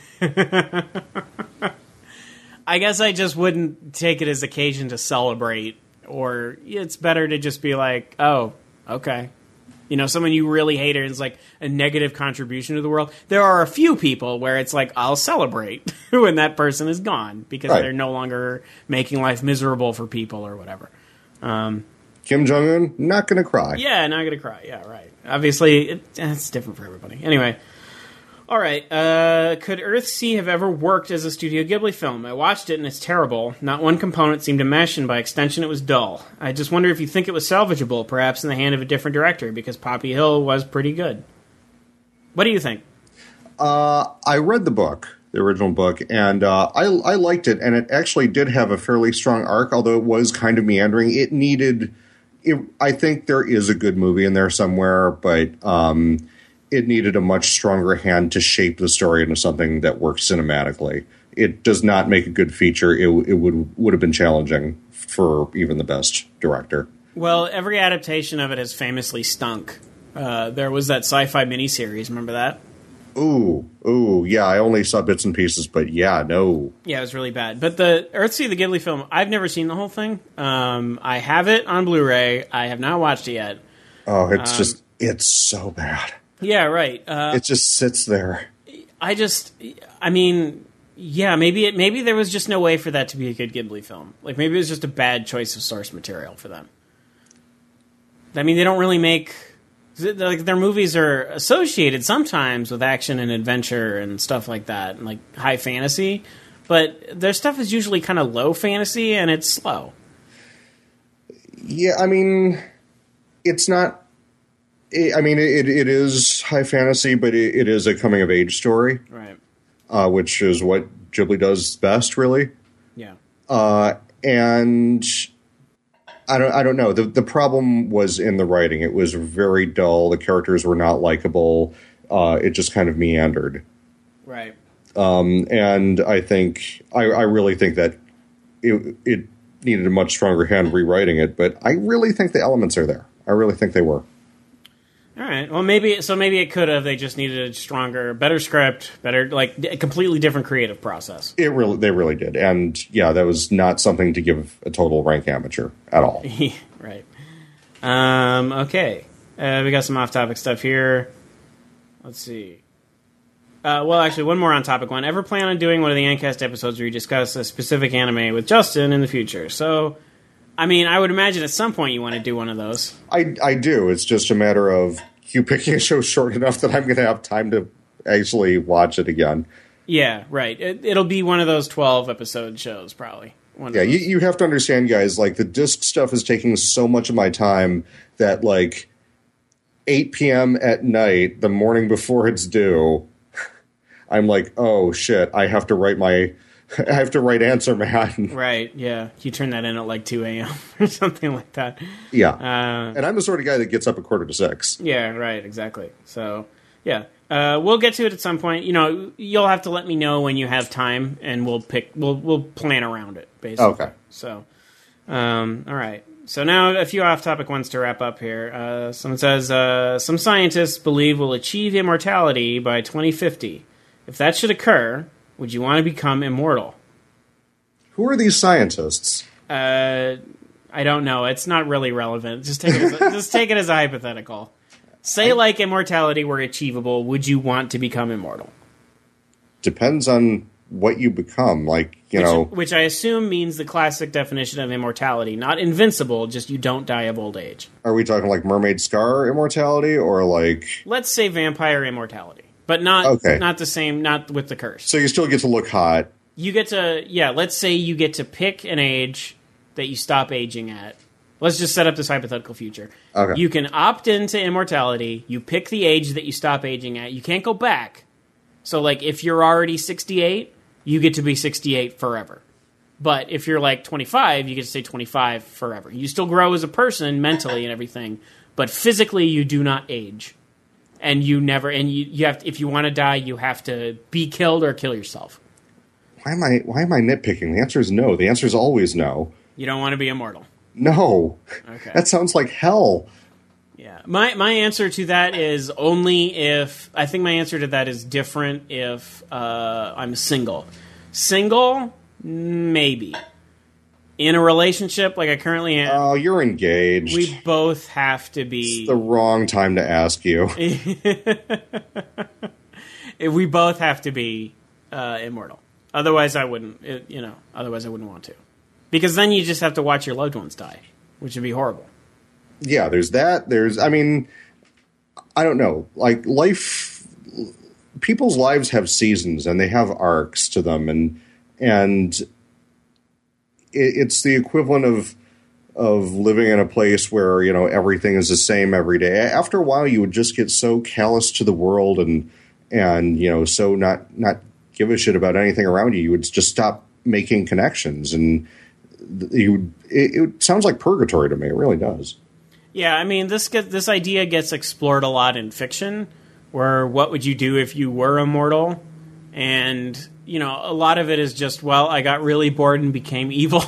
I guess I just wouldn't take it as occasion to celebrate, or it's better to just be like, oh, okay. Someone you really hated is like a negative contribution to the world. There are a few people where it's like, I'll celebrate when that person is gone because they're no longer making life miserable for people or whatever. Kim Jong-un, not going to cry. Yeah, not going to cry. Yeah, right. Obviously, it's different for everybody. Anyway. All right. Could Earthsea have ever worked as a Studio Ghibli film? I watched it and it's terrible. Not one component seemed to mesh, and by extension it was dull. I just wonder if you think it was salvageable, perhaps in the hand of a different director, because Poppy Hill was pretty good. What do you think? I read the book, the original book, and I liked it, and it actually did have a fairly strong arc, although it was kind of meandering. I think there is a good movie in there somewhere, but it needed a much stronger hand to shape the story into something that works cinematically. It does not make a good feature. It would have been challenging for even the best director. Well, every adaptation of it has famously stunk. There was that sci-fi miniseries. Remember that? Ooh, yeah. I only saw bits and pieces, but yeah, no. Yeah, it was really bad. But the Earthsea, the Ghibli film, I've never seen the whole thing. I have it on Blu-ray. I have not watched it yet. Oh, it's so bad. Yeah, right. It just sits there. Maybe there was just no way for that to be a good Ghibli film. Like, maybe it was just a bad choice of source material for them. I mean, they don't really make... Like, their movies are associated sometimes with action and adventure and stuff like that, and, like, high fantasy. But their stuff is usually kind of low fantasy, and it's slow. Yeah, I mean, it's not... It is high fantasy, but it is a coming-of-age story. Right. Which is what Ghibli does best, really. Yeah. And I don't know. The problem was in the writing. It was very dull. The characters were not likable. It just kind of meandered. Right. And I really think that it needed a much stronger hand rewriting it, but I really think the elements are there. I really think they were. All right. Well, maybe it could have. They just needed a stronger, better script, better, like, a completely different creative process. They really did. And yeah, that was not something to give a total rank amateur at all. Right. Okay. We got some off-topic stuff here. Let's see. Well, actually, one more on-topic one. Ever plan on doing one of the Ancast episodes where you discuss a specific anime with Justin in the future? So, I mean, I would imagine at some point you want to do one of those. I do. It's just a matter of you picking a show short enough that I'm going to have time to actually watch it again. Yeah, right. It'll be one of those 12-episode shows, probably. Yeah, you have to understand, guys, like, the disc stuff is taking so much of my time that, like, 8 p.m. at night, the morning before it's due, I'm like, oh, shit, I have to write Answer Man. Right, yeah. You turn that in at, like, 2 a.m. or something like that. Yeah. And I'm the sort of guy that gets up at 5:45. Yeah, right, exactly. So, yeah. We'll get to it at some point. You know, you'll have to let me know when you have time, and we'll plan around it, basically. Okay. So, all right. So now a few off-topic ones to wrap up here. Someone says, some scientists believe we'll achieve immortality by 2050. If that should occur, would you want to become immortal? Who are these scientists? I don't know. It's not really relevant. Just take it as a hypothetical. Say, like, immortality were achievable, would you want to become immortal? Depends on what you become. Like, Which I assume means the classic definition of immortality. Not invincible, just you don't die of old age. Are we talking, like, Mermaid Scar immortality, or, like... Let's say vampire immortality. But not the same, not with the curse. So you still get to look hot. You get to, let's say you get to pick an age that you stop aging at. Let's just set up this hypothetical future. Okay. You can opt into immortality. You pick the age that you stop aging at. You can't go back. So, like, if you're already 68, you get to be 68 forever. But if you're, like, 25, you get to stay 25 forever. You still grow as a person mentally and everything, but physically you do not age. And you have to, if you want to die, you have to be killed or kill yourself. Why am I nitpicking? The answer is no. The answer is always no. You don't want to be immortal. No. Okay. That sounds like hell. Yeah. My answer to that is only if... I think my answer to that is different if I'm single. Single? Maybe. In a relationship like I currently am... Oh, you're engaged. We both have to be... It's the wrong time to ask you. We both have to be immortal. Otherwise, I wouldn't. Otherwise, I wouldn't want to. Because then you just have to watch your loved ones die, which would be horrible. Yeah, there's that. I don't know. Like, people's lives have seasons, and they have arcs to them, and it's the equivalent of living in a place where, everything is the same every day. After a while, you would just get so callous to the world and so not give a shit about anything around you. You would just stop making connections, and it sounds like purgatory to me. It really does. Yeah, I mean, this idea gets explored a lot in fiction, where what would you do if you were immortal? And, a lot of it is just, well, I got really bored and became evil.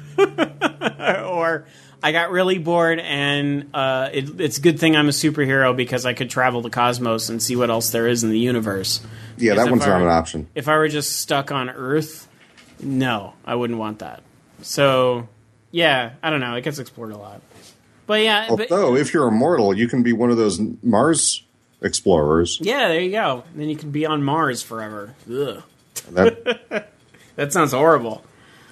Or I got really bored and it's a good thing I'm a superhero because I could travel the cosmos and see what else there is in the universe. Yeah, that one's not an option. If I were just stuck on Earth, no, I wouldn't want that. So, yeah, I don't know. It gets explored a lot. But yeah. Although, if you're immortal, you can be one of those Mars explorers. Yeah, there you go. Then you can be on Mars forever. Ugh. That sounds horrible.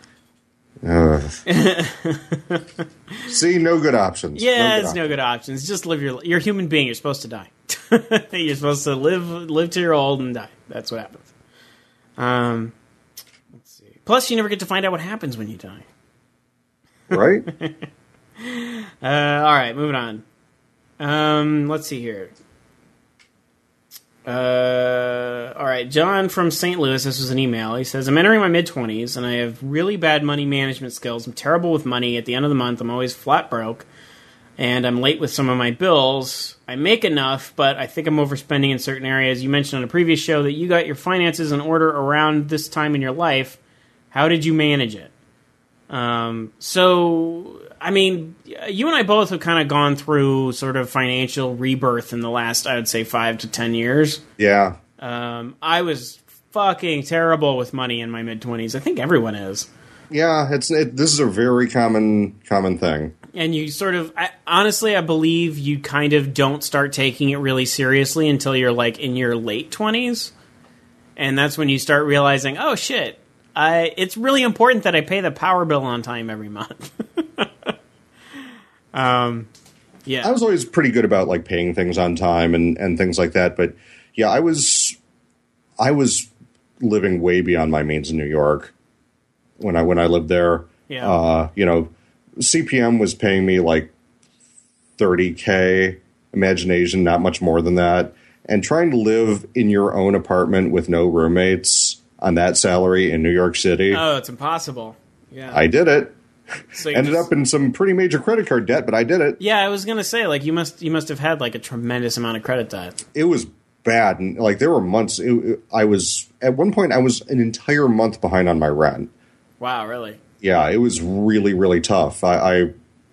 See, no good options. Yeah, no good options. Just live you're a human being. You're supposed to die. You're supposed to live till you're old and die. That's what happens. Let's see. Plus, you never get to find out what happens when you die. Right? All right, moving on. Let's see here. All right, John from St. Louis, this was an email. He says, I'm entering my mid-20s, and I have really bad money management skills. I'm terrible with money. At the end of the month, I'm always flat broke, and I'm late with some of my bills. I make enough, but I think I'm overspending in certain areas. You mentioned on a previous show that you got your finances in order around this time in your life. How did you manage it? So, I mean, you and I both have kind of gone through sort of financial rebirth in the last, I would say, 5 to 10 years. Yeah. I was fucking terrible with money in my mid-20s. I think everyone is. Yeah, this is a very common thing. And you sort of, honestly, I believe you kind of don't start taking it really seriously until you're like in your late 20s. And that's when you start realizing, oh shit, it's really important that I pay the power bill on time every month. Yeah. I was always pretty good about like paying things on time and things like that. But yeah, I was living way beyond my means in New York when I lived there. Yeah. CPM was paying me like $30K, Imagination, not much more than that. And trying to live in your own apartment with no roommates on that salary in New York City. Oh, it's impossible. Yeah. I did it. So Ended up in some pretty major credit card debt, but I did it. Yeah, I was going to say, like, you must have had like a tremendous amount of credit debt. It was bad. And like there were months at one point I was an entire month behind on my rent. Wow, really? Yeah, it was really, really tough. I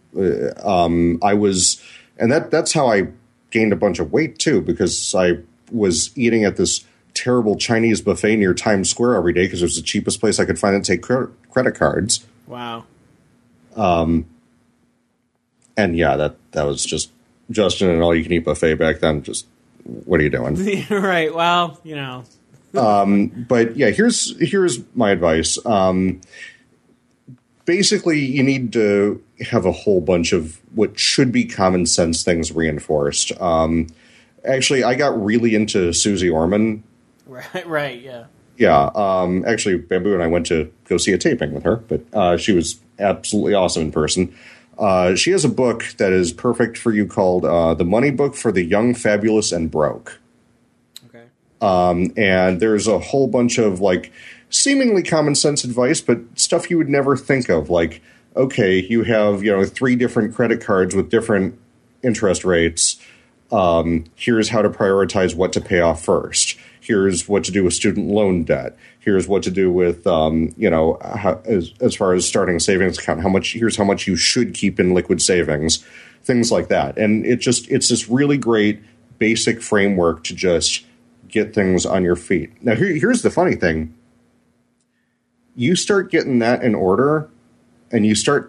was, and that's how I gained a bunch of weight too, because I was eating at this terrible Chinese buffet near Times Square every day because it was the cheapest place I could find to take credit cards. Wow. And yeah, that was just Justin and all you can eat buffet back then. Just what are you doing? Right. Well, But yeah, here's my advice. Basically, you need to have a whole bunch of what should be common sense things reinforced. Actually, I got really into Susie Orman. Right, yeah. Yeah, actually, Bamboo and I went to go see a taping with her, but she was absolutely awesome in person. She has a book that is perfect for you called The Money Book for the Young, Fabulous, and Broke. Okay. And there's a whole bunch of, like, seemingly common sense advice, but stuff you would never think of. Like, okay, you have, 3 different credit cards with different interest rates. Here's how to prioritize what to pay off first. Here's what to do with student loan debt. Here's what to do with, as far as starting a savings account, here's how much you should keep in liquid savings, things like that. And it's this really great basic framework to just get things on your feet. Now, here's the funny thing. You start getting that in order, and you start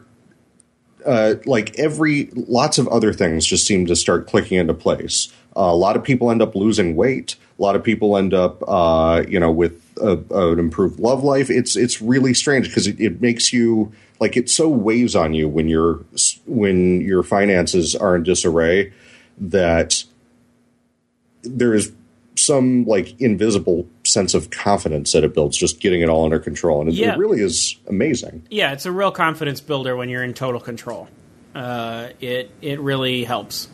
lots of other things just seem to start clicking into place. A lot of people end up losing weight. A lot of people end up, with an improved love life. It's really strange because it makes you like it so weighs on you when your finances are in disarray that there is some like invisible sense of confidence that it builds just getting it all under control, and it really is amazing. Yeah, it's a real confidence builder when you're in total control. It really helps.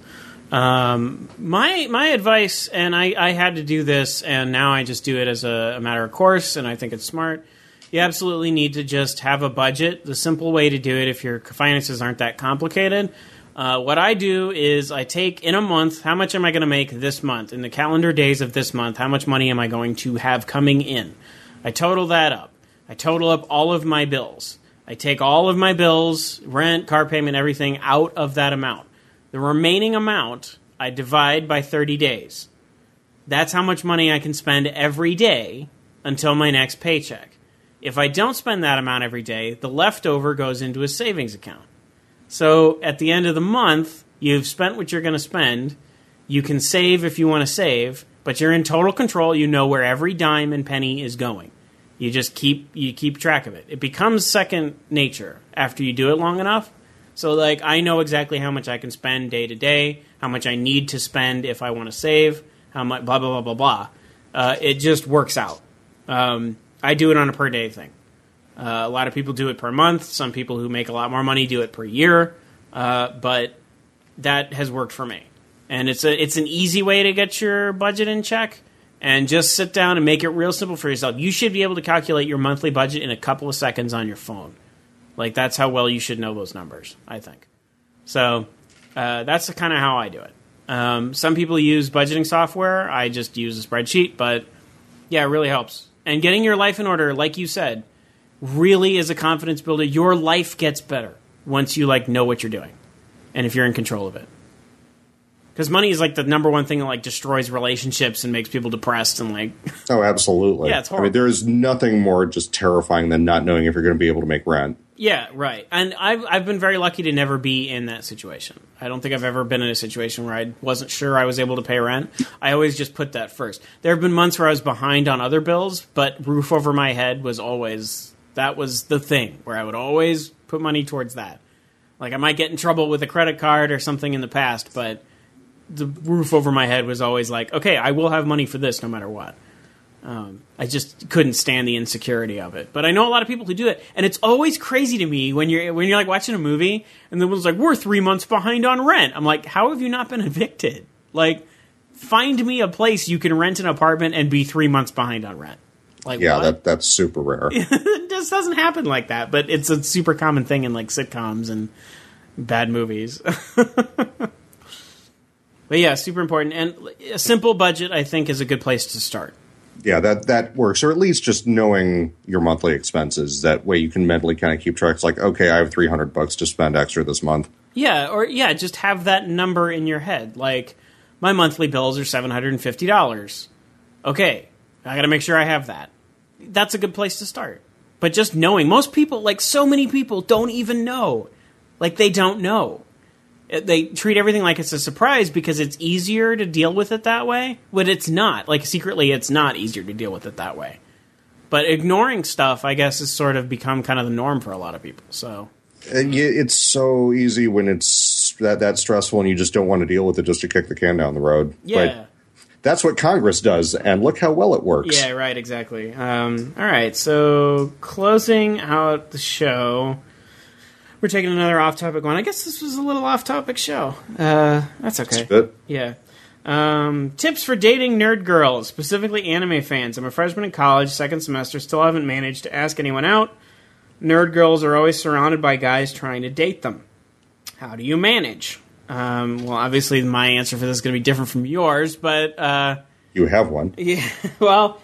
My advice, and I had to do this, and now I just do it as a matter of course, and I think it's smart. You absolutely need to just have a budget. The simple way to do it, if your finances aren't that complicated, what I do is I take in a month, how much am I going to make this month? In the calendar days of this month, how much money am I going to have coming in? I total that up. I total up all of my bills. I take all of my bills, rent, car payment, everything out of that amount. The remaining amount I divide by 30 days. That's how much money I can spend every day until my next paycheck. If I don't spend that amount every day, the leftover goes into a savings account. So at the end of the month, you've spent what you're going to spend. You can save if you want to save, but you're in total control. You know where every dime and penny is going. You just keep track of it. It becomes second nature after you do it long enough. So like I know exactly how much I can spend day to day, how much I need to spend if I want to save, how much blah blah blah blah blah. It just works out. I do it on a per day thing. A lot of people do it per month. Some people who make a lot more money do it per year. But that has worked for me. And it's an easy way to get your budget in check. And just sit down and make it real simple for yourself. You should be able to calculate your monthly budget in a couple of seconds on your phone. Like, that's how well you should know those numbers, I think. So that's kind of how I do it. Some people use budgeting software. I just use a spreadsheet. But, yeah, it really helps. And getting your life in order, like you said, really is a confidence builder. Your life gets better once you like know what you're doing, and if you're in control of it. Because money is like the number one thing that like destroys relationships and makes people depressed and like. Oh, absolutely. Yeah, it's horrible. I mean, there is nothing more just terrifying than not knowing if you're going to be able to make rent. Yeah, right. And I've been very lucky to never be in that situation. I don't think I've ever been in a situation where I wasn't sure I was able to pay rent. I always just put that first. There have been months where I was behind on other bills, but roof over my head was always, that was the thing, where I would always put money towards that. Like I might get in trouble with a credit card or something in the past, but the roof over my head was always like, okay, I will have money for this no matter what. I just couldn't stand the insecurity of it. But I know a lot of people who do it, and it's always crazy to me when you're like watching a movie and the one's like, we're 3 months behind on rent. I'm like, how have you not been evicted? Like, find me a place you can rent an apartment and be 3 months behind on rent. Like, yeah, what? that's super rare. It just doesn't happen like that, but it's a super common thing in like sitcoms and bad movies. But yeah, super important. And a simple budget, I think, is a good place to start. Yeah, that works. Or at least just knowing your monthly expenses. That way you can mentally kind of keep track. It's like, okay, I have $300 to spend extra this month. Yeah, or just have that number in your head. Like, my monthly bills are $750. Okay, I got to make sure I have that. That's a good place to start. But just knowing, most people, like so many people, don't even know. Like, they don't know. They treat everything like it's a surprise because it's easier to deal with it that way, but it's not. Like, secretly, it's not easier to deal with it that way. But ignoring stuff, I guess, has sort of become kind of the norm for a lot of people. So it's so easy when it's that stressful and you just don't want to deal with it just to kick the can down the road. Yeah. But that's what Congress does, and look how well it works. Yeah, right, exactly. All right, so closing out the show... We're taking another off-topic one. I guess this was a little off-topic show. That's okay. Good. Yeah. Tips for dating nerd girls, specifically anime fans. I'm a freshman in college, second semester, still haven't managed to ask anyone out. Nerd girls are always surrounded by guys trying to date them. How do you manage? Well, obviously my answer for this is going to be different from yours, but... You have one. Yeah, well...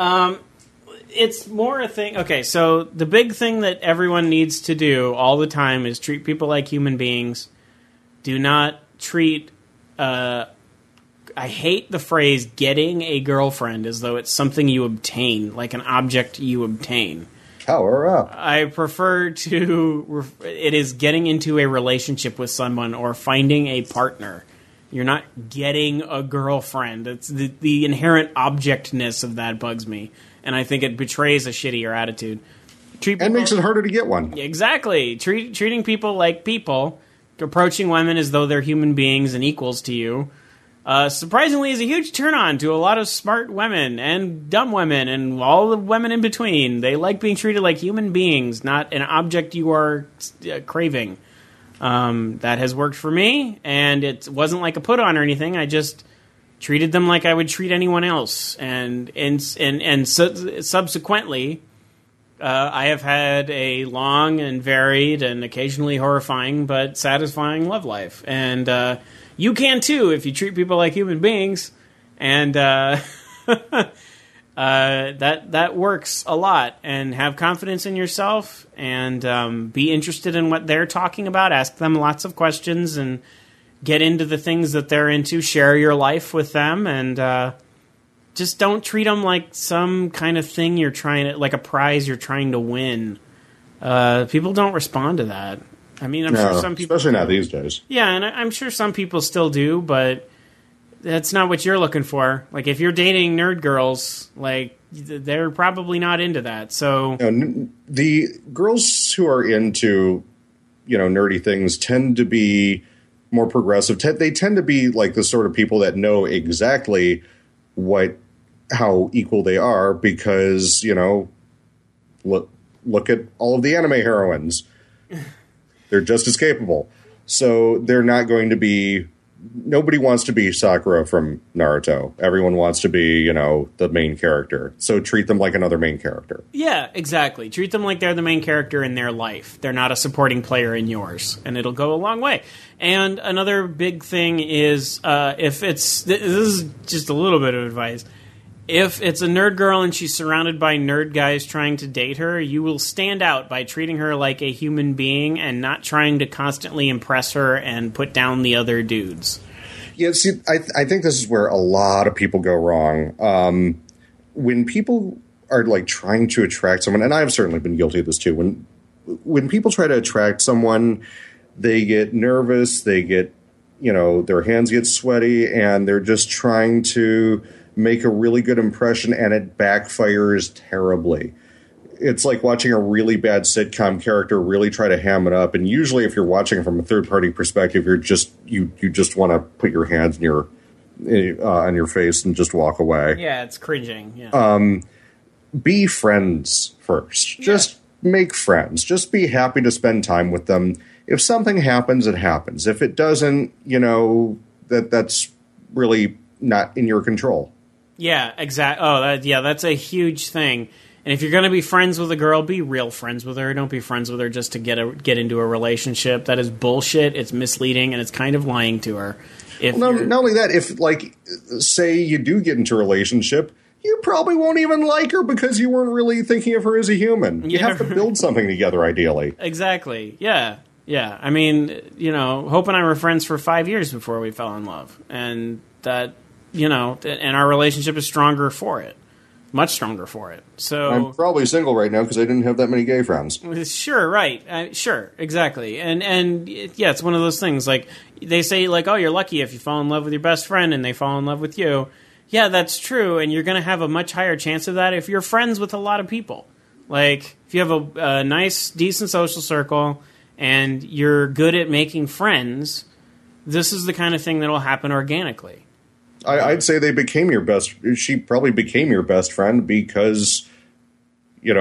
It's more a thing. Okay, so the big thing that everyone needs to do all the time is treat people like human beings. Do not treat... I hate the phrase getting a girlfriend as though it's something you obtain, like an object you obtain. Power up. I prefer to... It is getting into a relationship with someone or finding a partner. You're not getting a girlfriend. It's the inherent objectness of that bugs me. And I think it betrays a shittier attitude. And makes it harder to get one. Exactly. Treating people like people, approaching women as though they're human beings and equals to you, surprisingly is a huge turn-on to a lot of smart women and dumb women and all the women in between. They like being treated like human beings, not an object you are craving. That has worked for me, and it wasn't like a put-on or anything. I just... treated them like I would treat anyone else, and subsequently, I have had a long and varied and occasionally horrifying but satisfying love life, and you can too if you treat people like human beings, and that works a lot. And have confidence in yourself, and be interested in what they're talking about. Ask them lots of questions and get into the things that they're into, share your life with them, and just don't treat them like some kind of thing you're trying to, like a prize you're trying to win. People don't respond to that. I mean, I'm sure some people... Especially not these days. Yeah, and I'm sure some people still do, but that's not what you're looking for. Like, if you're dating nerd girls, like, they're probably not into that, so... The girls who are into, nerdy things tend to be... more progressive. They tend to be like the sort of people that know exactly how equal they are because, look at all of the anime heroines. They're just as capable. So they're not going to be... Nobody wants to be Sakura from Naruto. Everyone wants to be, the main character. So treat them like another main character. Yeah, exactly. Treat them like they're the main character in their life. They're not a supporting player in yours, and it'll go a long way. And another big thing is, this is just a little bit of advice. If it's a nerd girl and she's surrounded by nerd guys trying to date her, you will stand out by treating her like a human being and not trying to constantly impress her and put down the other dudes. Yeah, see, I think this is where a lot of people go wrong. When people are like trying to attract someone, and I've certainly been guilty of this too, when people try to attract someone, they get nervous, they get, their hands get sweaty, and they're just trying to make a really good impression, and it backfires terribly. It's like watching a really bad sitcom character really try to ham it up, and usually if you're watching it from a third-party perspective, you just want to put your hands on your face and just walk away. Yeah, it's cringing. Yeah. Be friends first. Yeah. Just make friends. Just be happy to spend time with them. If something happens, it happens. If it doesn't, that's really not in your control. Yeah, exactly. Oh, that's a huge thing. And if you're going to be friends with a girl, be real friends with her. Don't be friends with her just to get into a relationship. That is bullshit. It's misleading, and it's kind of lying to her. Not only that, if, say you do get into a relationship, you probably won't even like her because you weren't really thinking of her as a human. You have to build something together, ideally. Exactly. Yeah. Yeah. I mean, Hope and I were friends for 5 years before we fell in love. And that, and our relationship is stronger for it. Much stronger for it. So I'm probably single right now because I didn't have that many gay friends. Sure, right. Sure, exactly. And yeah, it's one of those things. Like, they say, oh, you're lucky if you fall in love with your best friend and they fall in love with you. Yeah, that's true, and you're going to have a much higher chance of that if you're friends with a lot of people. Like, if you have a nice, decent social circle and you're good at making friends, this is the kind of thing that will happen organically. I'd say she probably became your best friend because, you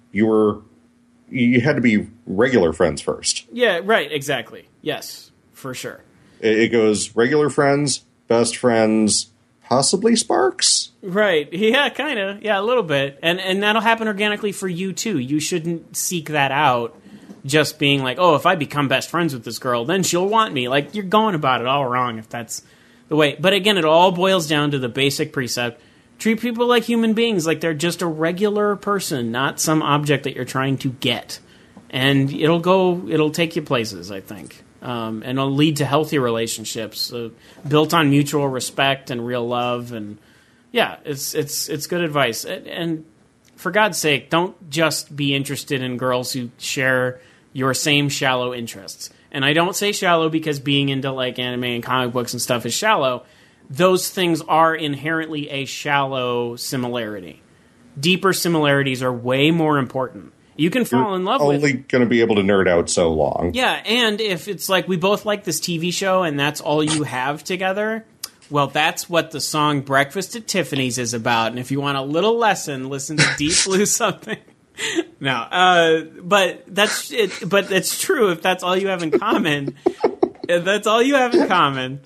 had to be regular friends first. Yeah, right, exactly. Yes, for sure. It goes regular friends, best friends, possibly sparks? Right. Yeah, kind of. Yeah, a little bit. And that'll happen organically for you, too. You shouldn't seek that out just being like, oh, if I become best friends with this girl, then she'll want me. Like, you're going about it all wrong if that's the way. But again, it all boils down to the basic precept. Treat people like human beings, like they're just a regular person, not some object that you're trying to get. And it'll take you places, I think. And it'll lead to healthy relationships built on mutual respect and real love. And yeah, it's good advice. And for God's sake, don't just be interested in girls who share your same shallow interests. And I don't say shallow because being into anime and comic books and stuff is shallow. Those things are inherently a shallow similarity. Deeper similarities are way more important. You can fall in love with... only going to be able to nerd out so long. Yeah, and if it's we both like this TV show and that's all you have together, well, that's what the song Breakfast at Tiffany's is about. And if you want a little lesson, listen to Deep Blue Something. No, but that's it. But it's true if that's all you have in common. If that's all you have in common,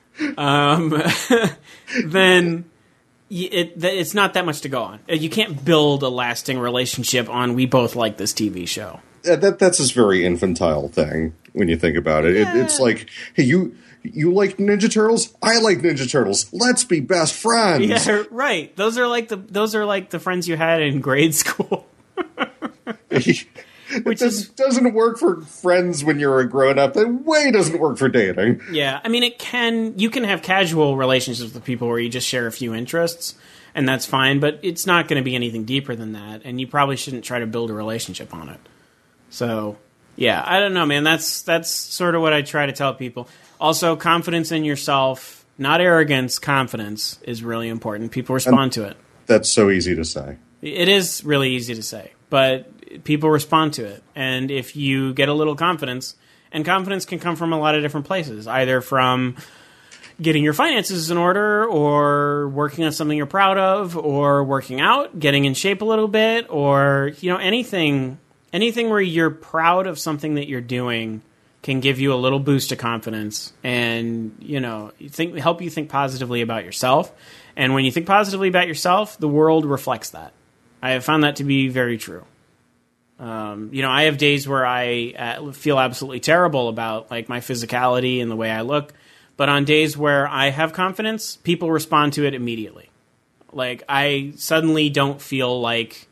then... it's not that much to go on. You can't build a lasting relationship on we both like this TV show. That's this very infantile thing when you think about it. Yeah. It's like, hey, you like Ninja Turtles? I like Ninja Turtles. Let's be best friends. Yeah, right. Those are like the friends you had in grade school. Which doesn't work for friends when you're a grown-up. That way doesn't work for dating. Yeah, I mean, you can have casual relationships with people where you just share a few interests, and that's fine, but it's not going to be anything deeper than that, and you probably shouldn't try to build a relationship on it. So, yeah, I don't know, man. That's sort of what I try to tell people. Also, confidence in yourself, not arrogance, confidence is really important. People respond to it. That's so easy to say. It is really easy to say, but people respond to it. And if you get a little confidence, and confidence can come from a lot of different places, either from getting your finances in order, or working on something you're proud of, or working out, getting in shape a little bit, or anything where you're proud of something that you're doing can give you a little boost of confidence and help you think positively about yourself. And when you think positively about yourself, the world reflects that. I have found that to be very true. I have days where I feel absolutely terrible about my physicality and the way I look, but on days where I have confidence, people respond to it immediately. Like, I suddenly don't feel like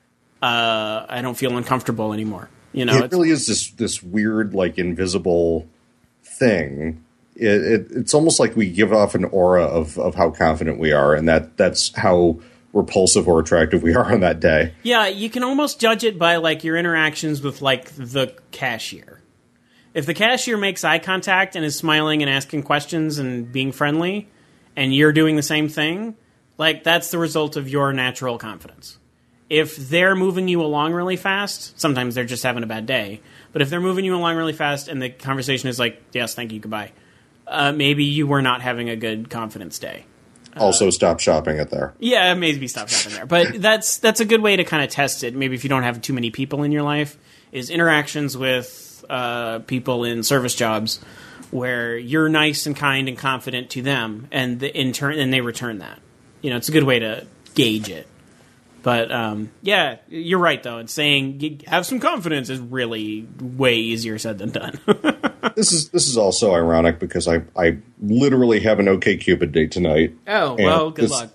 I don't feel uncomfortable anymore. You know, it really is this weird, like, invisible thing. It's almost like we give off an aura of how confident we are, and that's how repulsive or attractive we are on that day. Yeah, you can almost judge it by, like, your interactions with, like, the cashier. If the cashier makes eye contact and is smiling and asking questions and being friendly, and you're doing the same thing, like, that's the result of your natural confidence. If they're moving you along really fast, sometimes they're just having a bad day, but if they're moving you along really fast and the conversation is like, yes, thank you, goodbye, maybe you were not having a good confidence day. Also, stop shopping it there. Yeah, maybe stop shopping there. But that's a good way to kind of test it, maybe if you don't have too many people in your life, is interactions with people in service jobs where you're nice and kind and confident to them, and in turn, and they return that. You know, it's a good way to gauge it. But, yeah, you're right, though. It's saying have some confidence is really way easier said than done. This is also ironic because I literally have an OkCupid date tonight. Oh, well, good luck.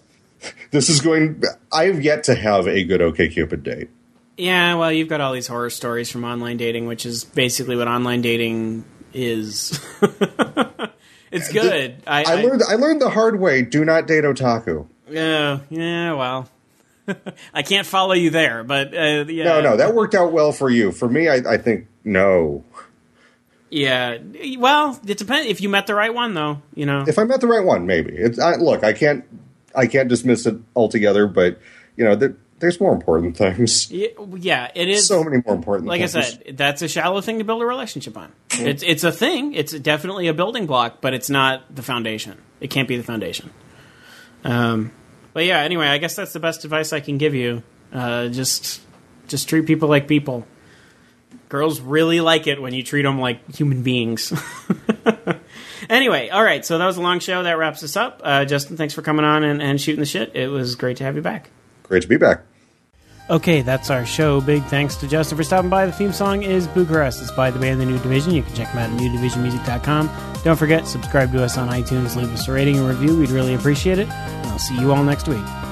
I have yet to have a good OkCupid date. Yeah, well, you've got all these horror stories from online dating, which is basically what online dating is. It's good. I learned the hard way, do not date otaku. Yeah, well... I can't follow you there, but yeah. No, that worked out well for you. For me, I think no. Yeah, well, it depends. If you met the right one, though, you know. If I met the right one, maybe. Look, I can't dismiss it altogether, but you know, there's more important things. Yeah, it is. So many more important things. Like I said, that's a shallow thing to build a relationship on. It's a thing. It's definitely a building block, but it's not the foundation. It can't be the foundation. But yeah, anyway, I guess that's the best advice I can give you. Just treat people like people. Girls really like it when you treat them like human beings. Anyway, all right, so that was a long show. That wraps us up. Justin, thanks for coming on and shooting the shit. It was great to have you back. Great to be back. Okay, that's our show. Big thanks to Justin for stopping by. The theme song is Bucharest. It's by the band The New Division. You can check them out at newdivisionmusic.com. Don't forget, subscribe to us on iTunes, leave us a rating and review. We'd really appreciate it. And I'll see you all next week.